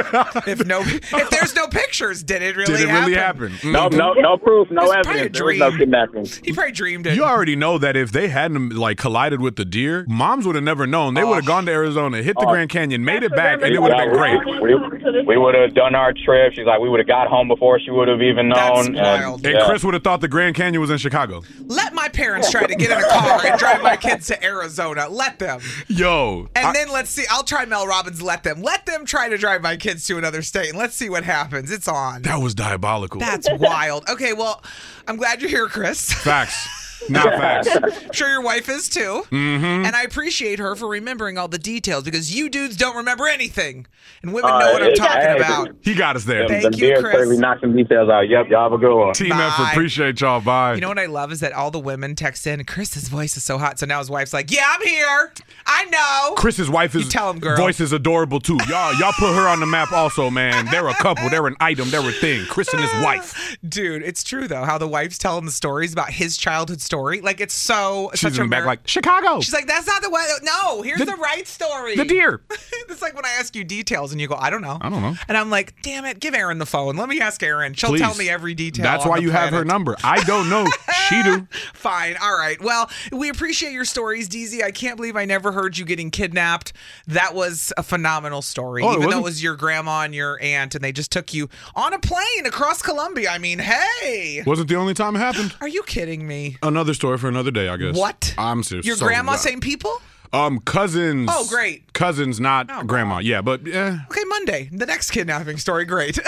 if no, if there's no pictures, did it really Did it happen? really happen? No, no, no proof, no It's probably a evidence. There was no dream. kidnapping. He probably dreamed it. You already know that if they hadn't like collided with the deer, moms would have never known. They would have gone to Arizona, hit the Oh. Grand Canyon, made it back, and it would have been great. We, we, we would have done our trip. She's like, we would have got home before she would have even known. That's wild. And yeah. Chris would have thought the Grand Canyon was in Chicago. Let my parents try to get in a car and drive my kids to Arizona. Let them. Yo. And I- then let's see. I'll try Mel Robbins. Let them. Let them try to drive my kids to another state, and let's see what happens. It's on. that was diabolical. That's wild. Okay, well, I'm glad you're here, Chris. Facts. Not facts. I'm sure your wife is too. Mm-hmm. And I appreciate her for remembering all the details because you dudes don't remember anything. And women Uh, know what I'm it- talking hey, about. He got us there. Them, Thank them you, beers Chris. certainly knocked some details out. Yep, y'all have a good one. Team Bye. effort. Appreciate y'all. Bye. You know what I love is that all the women text in, Chris's voice is so hot. So now his wife's like, yeah, I'm here. I know. Chris's wife is You tell him, girl. voice is adorable too. Y'all, y'all put her on the map also, man. They're a couple. They're an item. They're a thing. Chris and his wife. Dude, it's true though, how the wife's telling the stories about his childhood story. Like it's so She's such in a the back mer- like Chicago. She's like, that's not the way. No, here's the, The- right story. the deer. It's like when I ask you details and you go, I don't know. I don't know. And I'm like, damn it, give Erin the phone. Let me ask Erin. She'll Please. tell me every detail. That's on why the you have her planet. number. I don't know. She do. Fine. All right. Well, we appreciate your stories, D Z. I can't believe I never heard you getting kidnapped. That was a phenomenal story. Oh, it Even though wasn't? it was your grandma and your aunt, and they just took you on a plane across Colombia. I mean, hey. Wasn't the only time it happened. Are you kidding me? Another story for another day, I guess. What? I'm serious. Your So- grandma, same people? Um, cousins. Oh, great. Cousins, not Oh, grandma. Yeah, but yeah. Okay, Monday. The next kidnapping story. Great.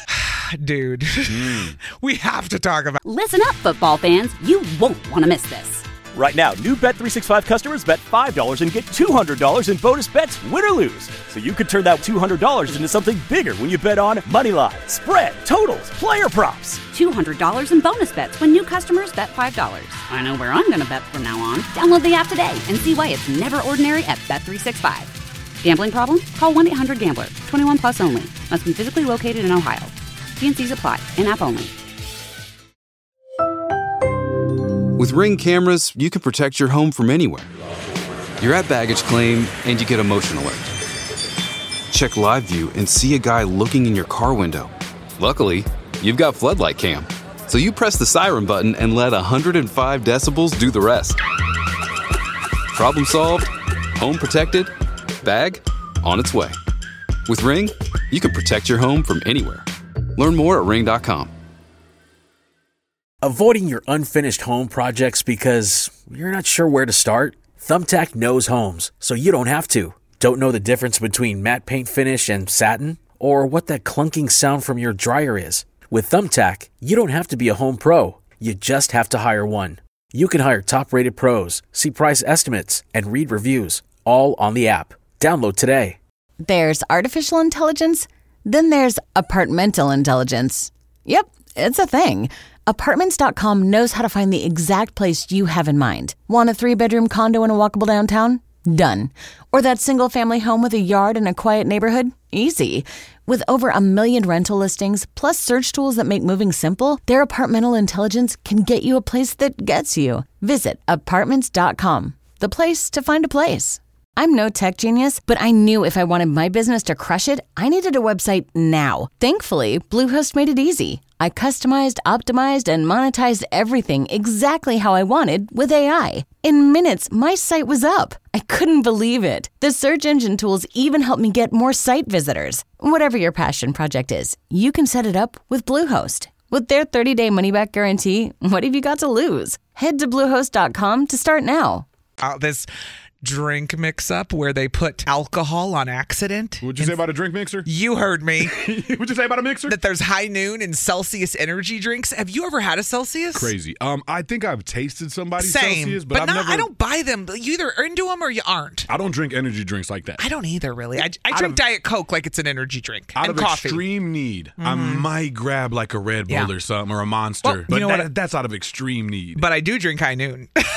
Dude, Hmm. we have to talk about. Listen up, football fans. You won't want to miss this. Right now, new Bet three sixty-five customers bet five dollars and get two hundred dollars in bonus bets, win or lose. So you could turn that two hundred dollars into something bigger when you bet on money line, spread, totals, player props. two hundred dollars in bonus bets when new customers bet five dollars. I know where I'm going to bet from now on. Download the app today and see why it's never ordinary at Bet three sixty-five. Gambling problem? Call one eight hundred gambler. twenty-one plus only. Must be physically located in Ohio. T and C's apply. In-app only. With Ring cameras, you can protect your home from anywhere. You're at baggage claim and you get a motion alert. Check live view and see a guy looking in your car window. Luckily, you've got floodlight cam. So you press the siren button and let one hundred five decibels do the rest. Problem solved, home protected, bag on its way. With Ring, you can protect your home from anywhere. Learn more at ring dot com. Avoiding your unfinished home projects because you're not sure where to start? Thumbtack knows homes, so you don't have to. Don't know the difference between matte paint finish and satin? Or what that clunking sound from your dryer is? With Thumbtack, you don't have to be a home pro. You just have to hire one. You can hire top-rated pros, see price estimates, and read reviews, all on the app. Download today. There's artificial intelligence, then there's apartmental intelligence. Yep, it's a thing. Apartments dot com knows how to find the exact place you have in mind. Want a three-bedroom condo in a walkable downtown? Done. Or that single-family home with a yard in a quiet neighborhood? Easy. With over a million rental listings, plus search tools that make moving simple, their apartmental intelligence can get you a place that gets you. Visit Apartments dot com, the place to find a place. I'm no tech genius, but I knew if I wanted my business to crush it, I needed a website now. Thankfully, Bluehost made it easy. I customized, optimized, and monetized everything exactly how I wanted with A I. In minutes, my site was up. I couldn't believe it. The search engine tools even helped me get more site visitors. Whatever your passion project is, you can set it up with Bluehost. With their thirty-day money-back guarantee, what have you got to lose? Head to Bluehost dot com to start now. Uh, this drink mix-up where they put alcohol on accident. What'd you say about a drink mixer? You heard me. What'd you say about a mixer? That there's High Noon and Celsius energy drinks. Have you ever had a Celsius? Crazy. Um, I think I've tasted somebody's Same, Celsius, but, but I've not, never. I don't buy them. You either are into them or you aren't. I don't drink energy drinks like that. I don't either, really. I, I Out drink of- Diet Coke like it's an energy drink Out and of coffee. extreme need, I Mhm. might grab like a Red Bull Yeah. or something or a Monster. Well, you but know that, what? that's out of extreme need. But I do drink High Noon.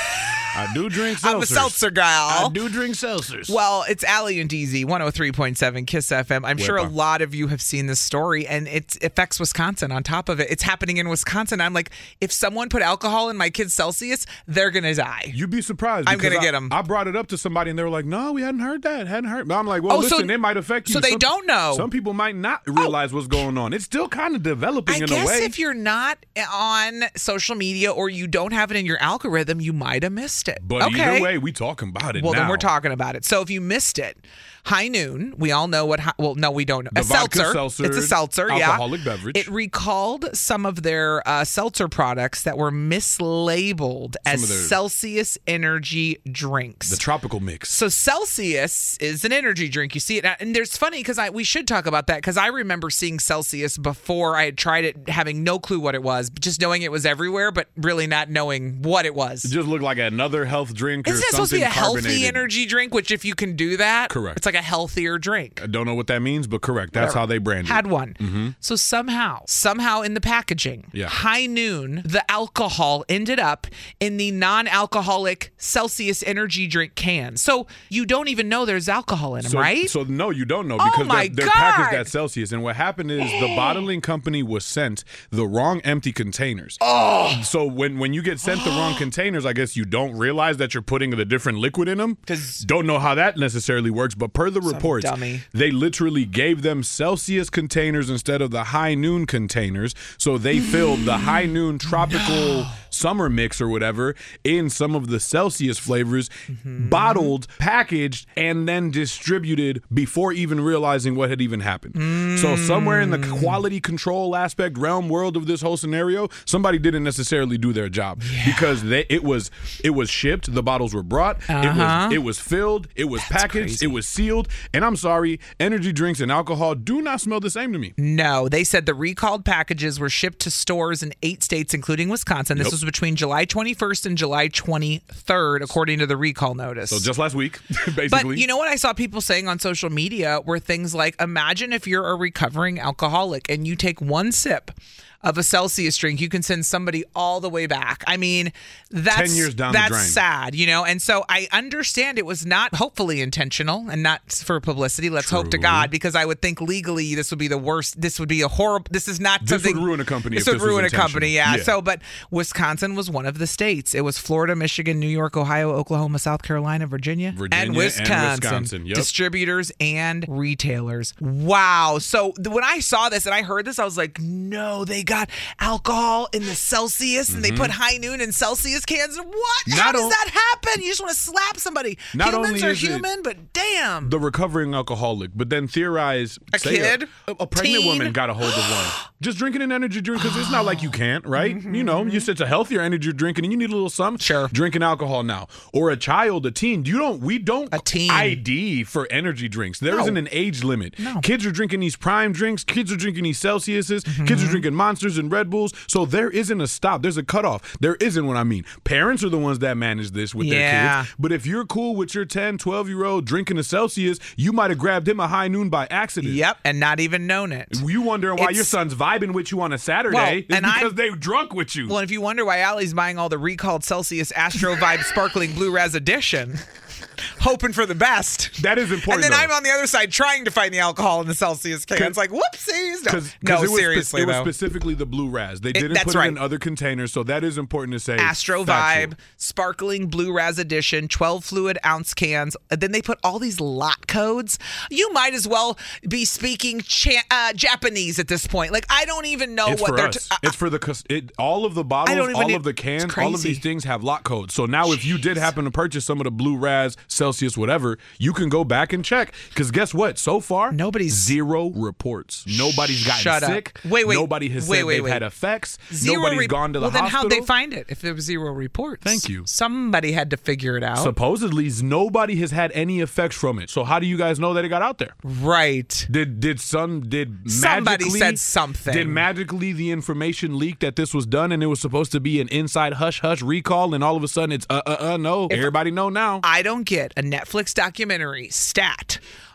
I do drink seltzers. I'm a seltzer gal. I do drink seltzers. Well, it's Allie and D Z, one oh three point seven Kiss F M. I'm sure a lot of you have seen this story, and it affects Wisconsin on top of it. It's happening in Wisconsin. I'm like, if someone put alcohol in my kid's Celsius, they're going to die. You'd be surprised. I'm going to I, get them. I brought it up to somebody, and they were like, no, we hadn't heard that. Hadn't heard. But I'm like, well, oh, listen, so, it might affect you. So they some, don't know. Some people might not realize oh. what's going on. It's still kind of developing I in guess a way. If you're not on social media or you don't have it in your algorithm, you might have missed it. But okay. either way, we talking about it well, now. then we're talking about it. So if you missed it, High Noon, we all know what, well, no, we don't know. The a seltzer. seltzer. It's a seltzer, yeah. Alcoholic beverage. It recalled some of their uh, seltzer products that were mislabeled Some as of their- Celsius energy drinks. The tropical mix. So Celsius is an energy drink. You see it, and there's funny because I we should talk about that because I remember seeing Celsius before I had tried it, having no clue what it was, just knowing it was everywhere, but really not knowing what it was. It just looked like another health drink or Isn't that something supposed to be a healthy carbonated. energy drink? Which, if you can do that, Correct. It's like a healthier drink. I don't know what that means, but correct. That's Whatever. how they brand it. Had one. Mm-hmm. So somehow, somehow in the packaging, Yeah. High Noon, the alcohol ended up in the non-alcoholic Celsius energy drink can. So you don't even know there's alcohol in them, So, right? so no, you don't know Oh because my they're, they're God. packaged at Celsius. And what happened is the bottling company was sent the wrong empty containers. Oh. So when, when you get sent the wrong containers, I guess you don't realize that you're putting the different liquid in them. Don't know how that necessarily works, but per the reports, dummy. they literally gave them Celsius containers instead of the High Noon containers. So they filled the High Noon tropical summer mix or whatever in some of the Celsius flavors, Mm-hmm. bottled, packaged, and then distributed before even realizing what had even happened. Mm. So somewhere in the quality control aspect realm world of this whole scenario, somebody didn't necessarily do their job yeah. because they, it was it was shipped, the bottles were brought, uh-huh. it was it was filled, it was That's packaged, crazy. it was sealed, and I'm sorry, energy drinks and alcohol do not smell the same to me. No, they said the recalled packages were shipped to stores in eight states, including Wisconsin. This Yep. was between July twenty-first and July twenty-third, according to the recall notice. So just last week, basically. But you know what I saw people saying on social media were things like, imagine if you're a recovering alcoholic and you take one sip of a Celsius drink, you can send somebody all the way back. I mean, that's ten years down the that's drain. sad, you know? And so I understand it was not hopefully intentional and not for publicity. Let's hope to True. God, because I would think legally this would be the worst. This would be a horrible, this is not This something. would ruin a company This if would this was ruin a intentional. company, yeah. Yeah. So, but Wisconsin was one of the states. It was Florida, Michigan, New York, Ohio, Oklahoma, South Carolina, Virginia, Virginia and and Wisconsin. Wisconsin, yep. Distributors and retailers. Wow. So th- when I saw this and I heard this, I was like, no, they got alcohol in the Celsius and they Mhm. put High Noon in Celsius cans. What? Not How does on- that happen? You just want to slap somebody. Not Humans only are is it- human, but damn. The recovering alcoholic, but then theorize A say kid? a, a pregnant Teen? woman got a hold of one. Just drinking an energy drink because it's not like you can't, right? Mm-hmm. You know, you it's a healthier energy drink and you need a little something. Sure. Drinking alcohol now, or a child, a teen. You don't. We don't A teen. I D for energy drinks. There No. not an age limit. No. Kids are drinking these Prime drinks. Kids are drinking these Celsiuses. Mm-hmm. Kids are drinking Monsters and Red Bulls. So there isn't a stop. There's a cutoff. There isn't what I mean. Parents are the ones that manage this with Yeah. their kids. But if you're cool with your ten, twelve year old drinking a Celsius, you might have grabbed him a High Noon by accident. Yep, and not even known it. You wondering why It's- your son's vibing with you on a Saturday Well, is and because I'm- they drunk with you. Well, if you wonder why Allie's buying all the recalled Celsius Astro Vibe Sparkling Blue Raz Edition, hoping for the best. That is important. And then though. I'm on the other side trying to find the alcohol in the Celsius can. It's like, whoopsies. No, Cause, no cause it was seriously, spe- it though. was specifically the blue Raz. They didn't that's put right. it in other containers, so that is important to say. Astro Factual. Vibe, Sparkling Blue Raz Edition, twelve fluid ounce cans. And then they put all these lot codes. You might as well be speaking cha- uh, Japanese at this point. Like, I don't even know It's what for they're. us. T- it's for the cus- it, all of the I bottles, don't even all need- of the it's cans, all of crazy. these things have lot codes. So now, if you did happen to purchase some of the Blue Raz, Celsius, whatever, you can go back and check. Because guess what? So far, Nobody's- zero reports. Nobody's gotten Shut up. sick. Wait, wait. Nobody has Wait, said wait, they've wait. had effects. Zero Nobody's re- gone to the well, then hospital. how'd they find it if there was zero reports? Thank you. Somebody had to figure it out. Supposedly, nobody has had any effects from it. So how do you guys know that it got out there? Right. Did did some did Somebody magically, said something. Did magically the information leak that this was done and it was supposed to be an inside hush hush recall and all of a sudden it's uh uh uh no. If- Everybody know now. I don't get a Netflix documentary stat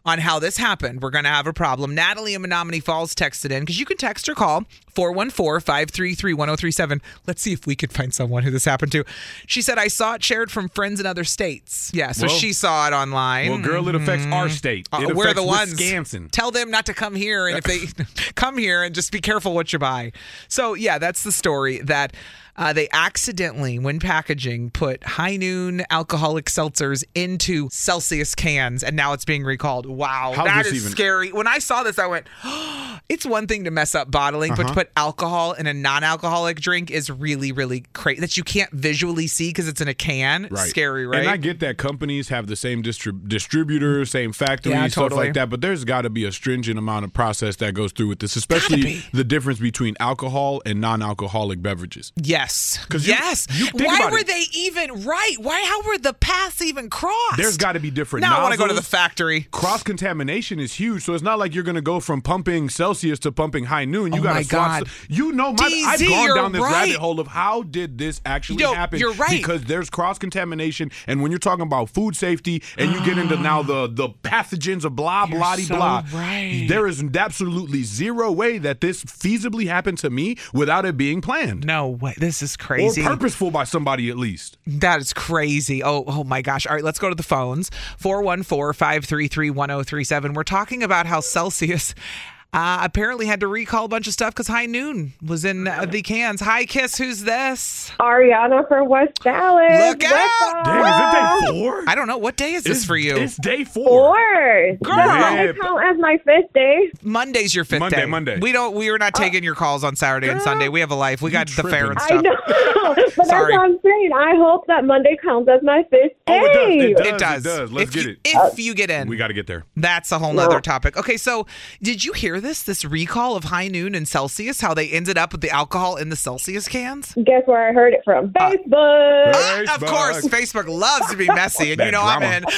on how this happened. We're going to have a problem. Natalie in Menominee Falls texted in, because you can text or call four one four, five three three, one oh three seven. Let's see if we can find someone who this happened to. She said, I saw it shared from friends in other states. Yeah, so Well- she saw it online. Well, girl, it affects our state. Uh, It we're affects the ones. Wisconsin. Tell them not to come here, and if they come here, and just be careful what you buy. So yeah, that's the story that. Uh, they accidentally, when packaging, put High Noon alcoholic seltzers into Celsius cans, and now it's being recalled. Wow, How's that this is even- scary. When I saw this, I went, oh, it's one thing to mess up bottling, but to Uh-huh. put alcohol in a non-alcoholic drink is really, really crazy. That you can't visually see because it's in a can. Right. Scary, right? And I get that companies have the same distrib- distributors, same factories, Yeah, stuff totally. like that, but there's got to be a stringent amount of process that goes through with this, especially the difference between alcohol and non-alcoholic beverages. Yes. 'Cause you- yes. you think Why about were it. they even right? Why? How were the paths even crossed? There's got to be different Now I want to go to the nozzles. factory. Cross-contamination is huge, so it's not like you're going to go from pumping Celsius to pumping High Noon. You Oh got my to swap. God. st- You know, my, D Z, I've gone you're down this right. rabbit hole of how did this actually Yo, happen? you're right. Because there's cross-contamination, and when you're talking about food safety, and you get into now the the pathogens of blah blah so blah, right. there is absolutely zero way that this feasibly happened to me without it being planned. No way. This is crazy. Or purposeful by somebody at least. That is crazy. Oh, oh my gosh. All right, let's go to the phones. four one four, five three three, one oh three seven. We're talking about how Celsius uh, apparently had to recall a bunch of stuff because High Noon was in uh, the cans. Hi, Kiss. Who's this? Ariana from West Dallas. Look out! Dang, is it day four? I don't know. What day is this It's- for you? It's day four. Four. Girl. Does Monday count as my fifth day? Monday's your fifth Monday, day. Monday. We don't. We are not taking your calls on Saturday and Sunday. We have a life. We got the fair and I stuff. know. But Sorry. that's what I'm saying. I hope that Monday counts as my fifth day. Oh, it does. It does. It does. It does. Let's if get you, it. If you get in. We got to get there. That's a whole No. nother topic. Okay, so did you hear this? This recall of High Noon and Celsius, how they ended up with the alcohol in the Celsius cans? Guess where I heard it from? Facebook. Ah, of course, Facebook loves to be messy, and you That know drama. I'm in.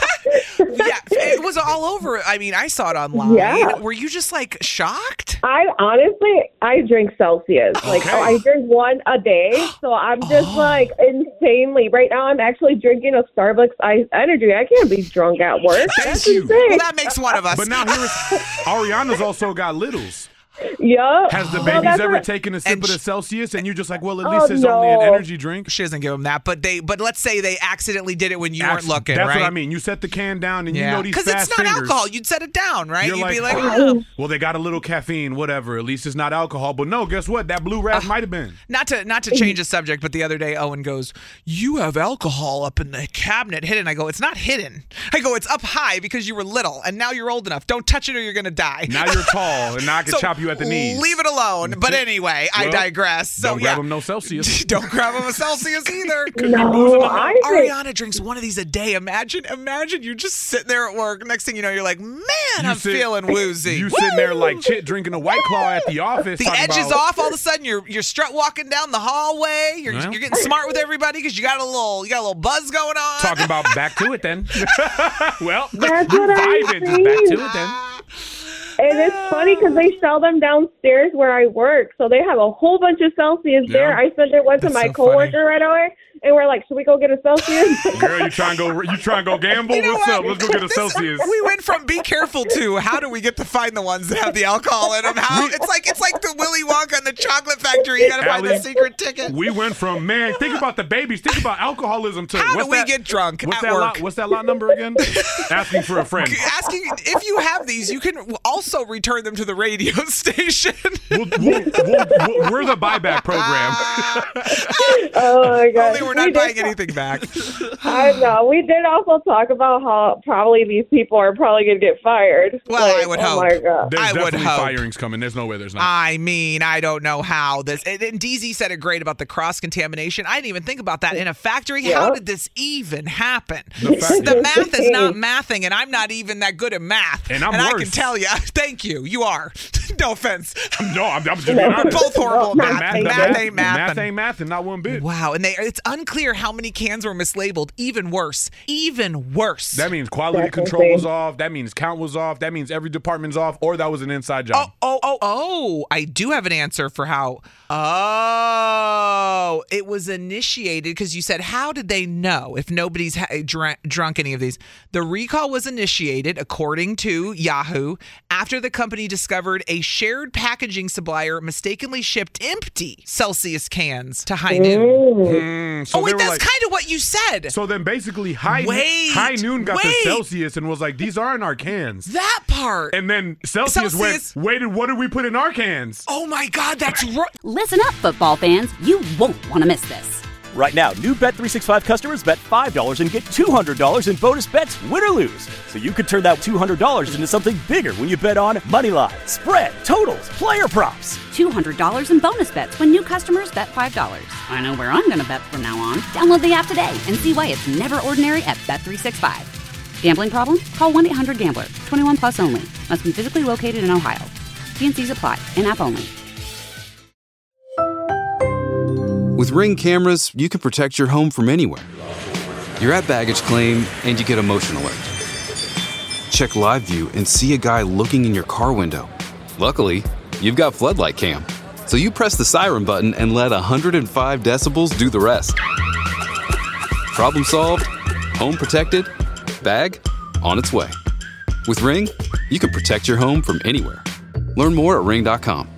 Yeah, it was all over. I mean, I saw it online. Yeah. Were you just like shocked? I honestly, I drink Celsius. Like, Okay. I drink one a day. So I'm just Oh. like insanely. Right now, I'm actually drinking a Starbucks iced energy. I can't be drunk at work. Thank That's you. insane. Well, that makes one of us. But now here is Ariana's also got littles. Yup. Has the Well, babies that's ever what- taken a sip And of sh- the Celsius and you're just like, well, at Oh, least it's only an no. energy drink? She doesn't give them that, but they. But let's say they accidentally did it when you weren't Actu- looking. That's right? what I mean. You set the can down and you know these because fast it's not fingers. alcohol. You'd set it down, right? You're You'd be like, oh, oh. well, they got a little caffeine, whatever. At least it's not alcohol. But no, guess what? That blue Uh, rat might have been. Not to not to change the subject, but the other day Owen goes, "You have alcohol up in the cabinet hidden." I go, "It's not hidden." I go, "It's up high because you were little, and now you're old enough. Don't touch it or you're gonna die." Now you're tall, and now I can So, chop you at the knees. Leave it alone. But anyway, I Well, digress. So don't yeah, grab him no Celsius. don't grab him a Celsius either. No, I drink. Ariana drinks one of these a day. Imagine, imagine you're just sitting there at work. Next thing you know, you're like, "Man, You I'm sit- feeling woozy." You sitting there like Chit drinking a White Claw at the office. The talking edge is about- off. All of a sudden, you're you're strut walking down the hallway. You're Well. you're getting smart with everybody because you got a little you got a little buzz going on. Talking about back to it then. Well, That's you what I'm vibing. Just back to saying. it then. And it's funny because they sell them downstairs where I work. So they have a whole bunch of Celsius Yeah. there. I said they went to That's my so coworker right away. And we're like, should we go get a Celsius? Girl, you trying to go? You trying to go gamble? You know What's what? up? Let's go get a This- Celsius. We went from be careful to how do we get to find the ones that have the alcohol in them? How it's like it's like the Willy Wonka and the Chocolate Factory. You gotta find the Allie, secret ticket. We went from man. Think about the babies. Think about alcoholism to How what's do we that, get drunk What's at that work? lot? What's that lot number again? Asking for a friend. Asking if you have these, you can also return them to the radio station. We'll, we'll, we'll, we'll, we're the buyback program. Oh my god. Only we're not We buying did- anything back. I know. We did also talk about how probably these people are probably going to get fired. Well, Like, I would oh hope. my god. There's I would definitely hope. firings coming. There's no way there's not. I mean, I don't know how this. And, and D Z said it great about the cross contamination. I didn't even think about that in a factory. Yeah. How did this even happen? The fact- The math is not mathing, and I'm not even that good at math. And I'm I can worse. tell you, thank you. You are. No offense. no, I'm, I'm just being We're honest. both horrible at The math. the Math ain't math. Math ain't math, and not one bit. Wow, and they it's unclear how many cans were mislabeled. Even worse. Even worse. That means quality That's control insane. was off. That means count was off. That means every department's off, or that was an inside job. Oh, oh, oh, oh. I do have an answer for how. Oh, it was initiated because you said, how did they know if nobody's ha- dr- drunk any of these? The recall was initiated, according to Yahoo, after the company discovered a shared packaging supplier mistakenly shipped empty Celsius cans to High Noon. Mm, so oh, wait, they were that's like- kind of what you said. So then basically High, Wait, High Noon got wait. the Celsius and was like, these aren't our cans. That part. And then Celsius, Celsius- went, waited, what did we put in our cans? Oh, my God, that's right. Listen up, football fans. You won't want to miss this. Right now, new Bet three sixty-five customers bet five dollars and get two hundred dollars in bonus bets, win or lose. So you could turn that two hundred dollars into something bigger when you bet on moneyline, spread, totals, player props. two hundred dollars in bonus bets when new customers bet five dollars. I know where I'm going to bet from now on. Download the app today and see why it's never ordinary at Bet three sixty-five. Gambling problem? Call one eight hundred gambler. twenty-one plus only. Must be physically located in Ohio. T and C's apply. In-app only. With Ring cameras, you can protect your home from anywhere. You're at baggage claim and you get a motion alert. Check live view and see a guy looking in your car window. Luckily, you've got floodlight cam. So you press the siren button and let one hundred five decibels do the rest. Problem solved, home protected, bag on its way. With Ring, you can protect your home from anywhere. Learn more at ring dot com.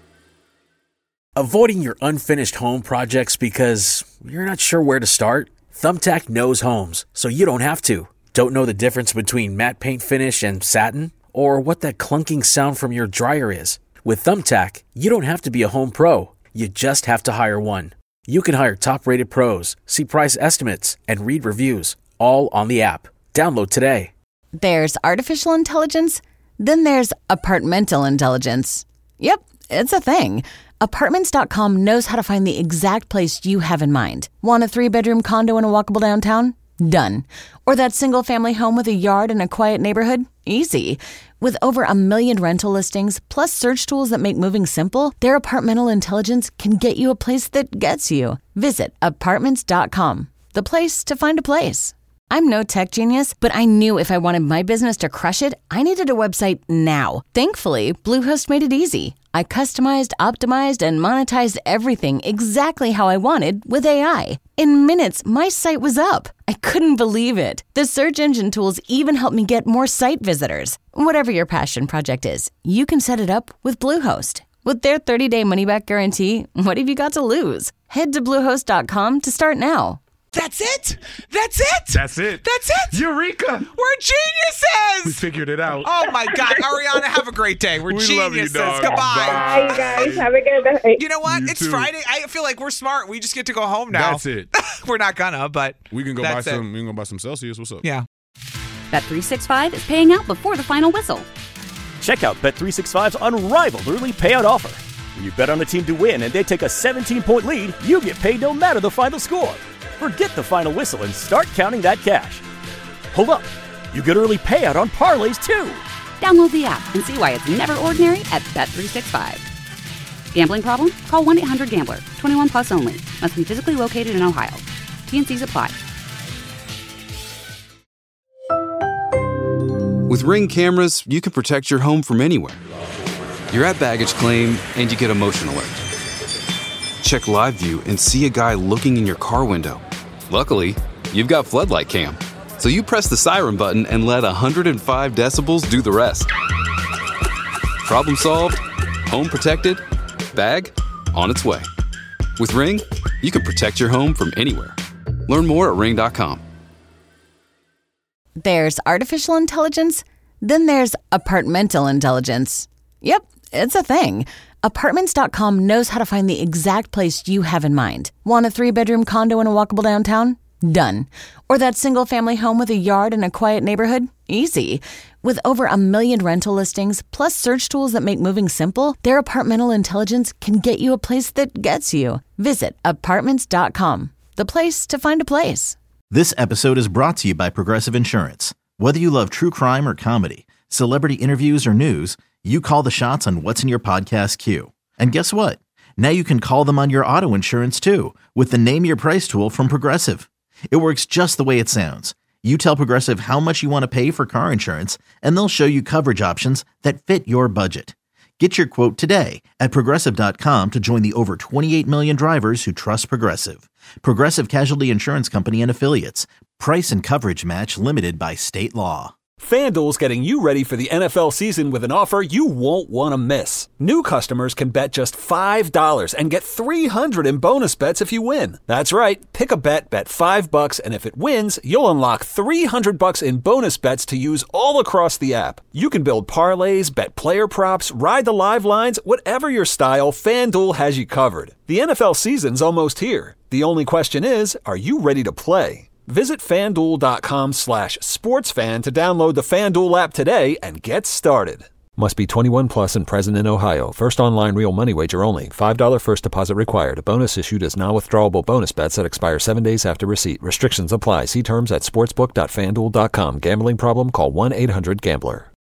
Avoiding your unfinished home projects because you're not sure where to start? Thumbtack knows homes, so you don't have to. Don't know the difference between matte paint finish and satin? Or what that clunking sound from your dryer is? With Thumbtack, you don't have to be a home pro. You just have to hire one. You can hire top-rated pros, see price estimates, and read reviews, all on the app. Download today. There's artificial intelligence, then there's apartmental intelligence. Yep, it's a thing. Apartments dot com knows how to find the exact place you have in mind. Want a three-bedroom condo in a walkable downtown? Done. Or that single-family home with a yard in a quiet neighborhood? Easy. With over a million rental listings, plus search tools that make moving simple, their apartmental intelligence can get you a place that gets you. Visit Apartments dot com, the place to find a place. I'm no tech genius, but I knew if I wanted my business to crush it, I needed a website now. Thankfully, Bluehost made it easy. I customized, optimized, and monetized everything exactly how I wanted with A I. In minutes, my site was up. I couldn't believe it. The search engine tools even helped me get more site visitors. Whatever your passion project is, you can set it up with Bluehost. With their thirty-day money-back guarantee, what have you got to lose? Head to bluehost dot com to start now. That's it. That's it. That's it. That's it. Eureka. We're geniuses. We figured it out. Oh, my God. Ariana, have a great day. We're We geniuses. love you, dog. Goodbye. Bye, you guys. Have a good day. You know what? You it's too. Friday. I feel like we're smart. We just get to go home now. That's it. We're not gonna, but We can go buy that's it. some. We can go buy some Celsius. What's up? Yeah. Bet three sixty-five is paying out before the final whistle. Check out Bet three sixty-five's unrivaled early payout offer. When you bet on a team to win and they take a seventeen-point lead, you get paid no matter the final score. Forget the final whistle and start counting that cash. Hold up. You get early payout on parlays, too. Download the app and see why it's never ordinary at Bet three sixty-five. Gambling problem? Call one eight hundred gambler. twenty-one plus only. Must be physically located in Ohio. T and C's apply. With Ring cameras, you can protect your home from anywhere. You're at baggage claim and you get a motion alert. Check live view and see a guy looking in your car window. Luckily, you've got floodlight cam. So you press the siren button and let one hundred five decibels do the rest. Problem solved, home protected, bag on its way. With Ring, you can protect your home from anywhere. Learn more at ring dot com. There's artificial intelligence, then there's apartmental intelligence. Yep, it's a thing. Apartments dot com knows how to find the exact place you have in mind. Want a three-bedroom condo in a walkable downtown? Done. Or that single-family home with a yard in a quiet neighborhood? Easy. With over a million rental listings, plus search tools that make moving simple, their apartmental intelligence can get you a place that gets you. Visit Apartments dot com, the place to find a place. This episode is brought to you by Progressive Insurance. Whether you love true crime or comedy, celebrity interviews or news, you call the shots on what's in your podcast queue. And guess what? Now you can call them on your auto insurance too with the Name Your Price tool from Progressive. It works just the way it sounds. You tell Progressive how much you want to pay for car insurance, and they'll show you coverage options that fit your budget. Get your quote today at Progressive dot com to join the over twenty-eight million drivers who trust Progressive. Progressive Casualty Insurance Company and Affiliates. Price and coverage match limited by state law. FanDuel's getting you ready for the N F L season with an offer you won't want to miss. New customers can bet just five dollars and get three hundred dollars in bonus bets if you win. That's right. Pick a bet, bet five bucks, and if it wins, you'll unlock three hundred bucks in bonus bets to use all across the app. You can build parlays, bet player props, ride the live lines, whatever your style, FanDuel has you covered. The N F L season's almost here. The only question is, are you ready to play? Visit FanDuel.com slash sportsfan to download the FanDuel app today and get started. Must be twenty-one plus and present in Ohio. First online real money wager only. five dollars first deposit required. Bonus issued as non-withdrawable bonus bets that expire seven days after receipt. Restrictions apply. See terms at sportsbook dot fan duel dot com. Gambling problem? Call one eight hundred gambler.